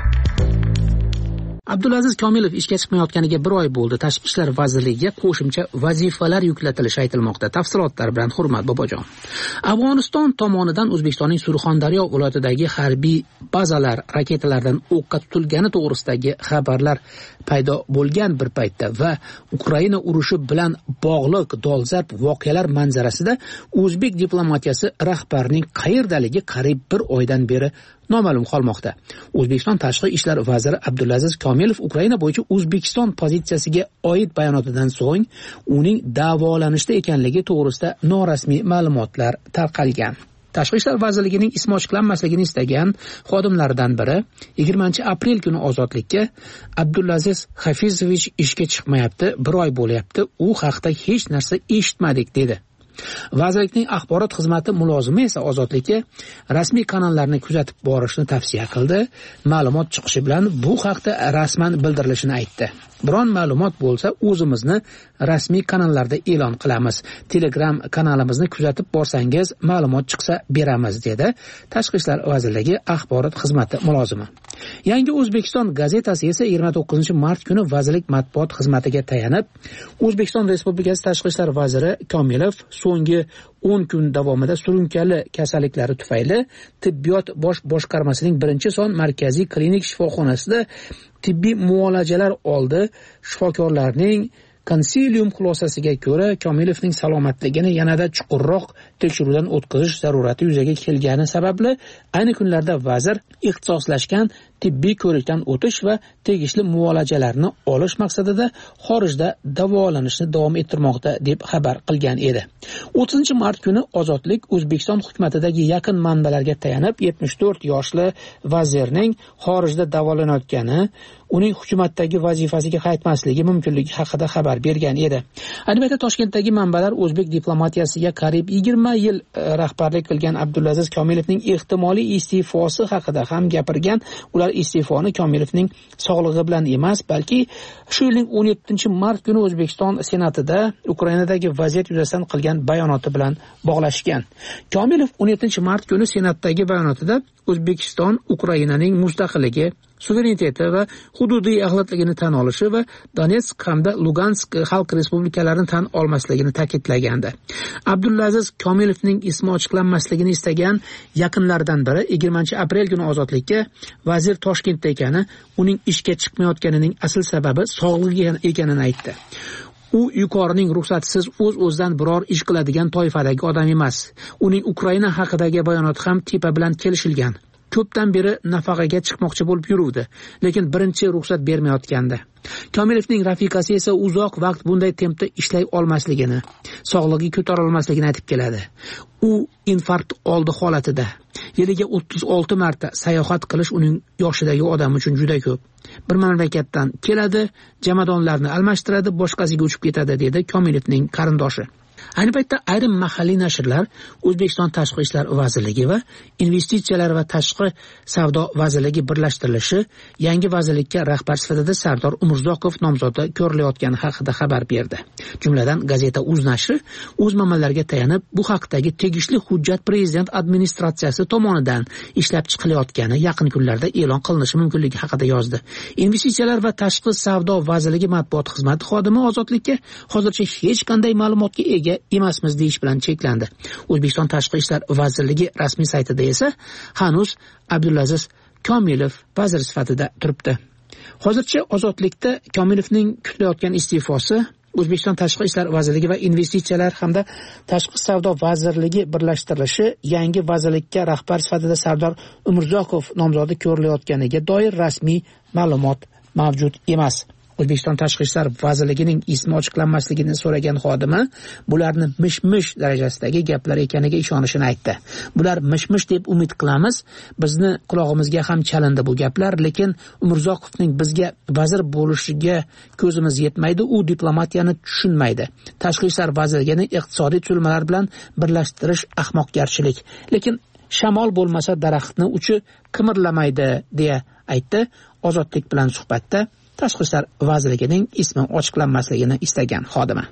Abdulaziz Komilov ishga chiqmayotganiga 1 oy bo'ldi. Tashqi ishlar vazirligiga qo'shimcha vazifalar yuklatilishi aytilmoqda. Tafsilotlar bilan Hurmat Bobojon. Afg'oniston tomonidan O'zbekistonning Surxondaryo viloyatidagi harbiy bazalar raketalardan o'qqa tutilgani to'g'risidagi xabarlar paydo bo'lgan bir paytda va Ukraina urushi bilan bog'liq dolzarb voqealar manzarasida o'zbek diplomatiyasi rahbarining qayerdaligi qariyb 1 oydan beri noma'lum qolmoqda. O'zbekiston Tashqi ishlar vaziri Abdulaziz Komilov Ukraina bo'yicha O'zbekiston pozitsiyasiga oid bayonotidan so'ng uning davolanishda ekanligi to'g'risida norasmiy ma'lumotlar tarqalgan. Tashqi ishlar vazirligining ismi ochiqlanmasligini istagan xodimlaridan biri 20-aprel kuni ozodlikka Abdulaziz Hafizovich ishga chiqmayapti, 1 oy bo'lyapti, u haqda hech narsa eshitmadik dedi. Vazirlikning axborot xizmati mulozimi esa ozodlikka rasmiy kanallarni kuzatib borishni tavsiya qildi. Ma'lumot chiqishi bilan bu haqda rasman bildirilishini aytdi. Biron ma'lumot bo'lsa o'zimizni rasmiy kanallarda e'lon qilamiz. Telegram kanalimizni kuzatib borsangiz ma'lumot chiqsa beramiz dedi Tashqi ishlar vazirligi axborot xizmati mulozimi. Yangi O'zbekiston gazetasi esa 29-mart kuni vazirlik matbuot xizmatiga tayanib, O'zbekiston Respublikasi Tashqi ishlar vaziri Komilov so'nggi 10 kun davomida surunkali kasalliklari tufayli tibbiyot boshqarmasining 1-son markaziy klinik shifoxonasida tibbiy muolajalar oldi. Shifokorlarning konsilium xulosasiga ko'ra Komilovning salomatligini yanada chuqurroq tekshiruvdan o'tkazish zarurati yuzaga kelgani sababli ayni kunlarda vazir ixtisoslashgan tibbiy ko'rikdan o'tish va tegishli muolajalarni olish maqsadida xorijda davolanishni davom ettirmoqda deb xabar qilgan edi. 30-mart kuni Ozodlik O'zbekiston hukumatidagi yaqin manbalarga tayanib 74 yoshli vazirning xorijda davolanayotgani, uning hukumatdagi vazifasiga qaytmasligi mumkinligi haqida xabar bergan edi. Ayni paytda Toshkentdagi manbalar o'zbek diplomatiyasiga qariyb 20 yil rahbarlik qilgan Abdulaziz Komilovning ehtimoliy iste'fosi haqida ham gapirgan. Ular iste'foni Komilovning sog'lig'i bilan emas, balki shu yilning 17-mart kuni O'zbekiston Senatida Ukrainadagi vaziyat yuzasidan qilgan bayonoti bilan bog'lashgan. Komilov 17-mart kuni Senatdagi bayonotida O'zbekiston Ukrainaning mustaqilligi, suvereniteti va hududiy axlatligini tan olishi va Donetsk hamda Lugansk xalq respublikalarini tan olmasligini ta'kidlagandi. Abdulaziz Komilovning ismi ochiqlanmasligini istagan yaqinlaridan biri 20-aprel kuni ozodlikka vazir Toshkentda ekani, uning ishga chiqmayotganining asl sababi sog'lig'i ekanini aytdi. U yuqorining ruxsatisiz o'z-o'zidan biror ish qiladigan toifadagi odam emas. Uning Ukraina haqidagi bayonoti ham tepa bilan kelishilgan. Ko'pdan beri nafaqaga chiqmoqchi bo'lib yuruvdi, lekin birinchi ruxsat bermayotgandi. Komilovning rafiqasi esa uzoq vaqt bunday tempda ishlay olmasligini, sog'lig'i ko'tara olmasligini aytib keladi. U infarkt oldi holatida. Yiliga 36 marta sayohat qilish uning yoshidagi odam uchun juda ko'p. Bir mamlakatdan keladi, jamadonlarni almashtiradi, boshqasiga uchib ketadi, dedi Komilovning qarindoshi. Ayni paytda ayrim mahalliy nashrlar O'zbekiston Tashqi ishlar vazirligi va investitsiyalar va tashqi savdo vazirligi birlashtirilishi yangi vazirlikka rahbar sifatida Sardor Umurzoqov nomzodi ko'rilayotgani haqida xabar berdi. Jumladan gazeta Uz nashri o'z manbalariga tayanib bu haqdagi tegishli hujjat prezident administratsiyasi tomonidan ishlab chiqilayotgani yaqin kunlarda e'lon qilinishi mumkinligi haqida yozdi. Investitsiyalar va tashqi savdo vazirligi matbuot xizmati xodimi ozodlikka hozircha hech qanday ma'lumotga ega emasmiz deyish bilan cheklandi. O'zbekiston Tashqi ishlar vazirligi rasmiy saytida esa hanuz Abdulaziz Komilov vazir sifatida turibdi. Hozircha ozodlikda Komilovning kutilayotgan iste'fosi O'zbekiston Tashqi ishlar vazirligi va investitsiyalar hamda Tashqi savdo vazirligi birlashtirilishi yangi vazirlikka rahbar sifatida Sardor Umurzoqov nomzodi ko'rilayotganiga doir rasmiy ma'lumot mavjud emas. O'zbekiston Tashqi ishlar vazirligining ismi ochiqlanmasligini so'ragan xodima bularni mish-mish darajasidagi gaplar ekaniga ishonishini aytdi. Bular mish-mish deb umid qilamiz. Bizni qulog'imizga ham chalindi bu gaplar, lekin Umurzoqovning bizga vazir bo'lishiga ko'zimiz yetmaydi, u diplomatiyani tushunmaydi. Tashqi ishlar vazirligini iqtisodiy tuzilmalar bilan birlashtirish ahmoqgarchilik. Lekin shamol bo'lmasa daraxtni uchi qimirlamaydi deya aytdi. Ozodlik bilan suhbatda Tashqi ishlar vazirligining ismi ochiqlanmasligini istagan xodima.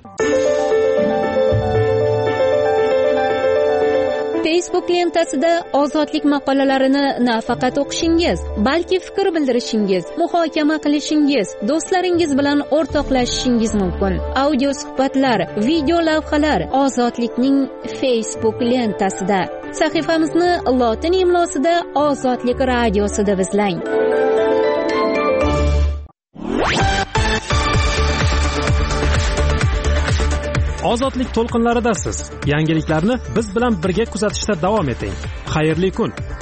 Facebook lentasida ozodlik maqolalarini nafaqat o'qishingiz, balki fikr bildirishingiz, muhokama qilishingiz, do'stlaringiz bilan o'rtoqlashishingiz mumkin. Audio suhbatlar, video lavhalar ozodlikning Facebook lentasida. Sahifamizni lotin imlosida Ozodlik radiosi deb izlang. Ozodlik to'lqinlaridasiz. Yangiliklarni biz bilan birga kuzatishda davom eting. Xayrli kun.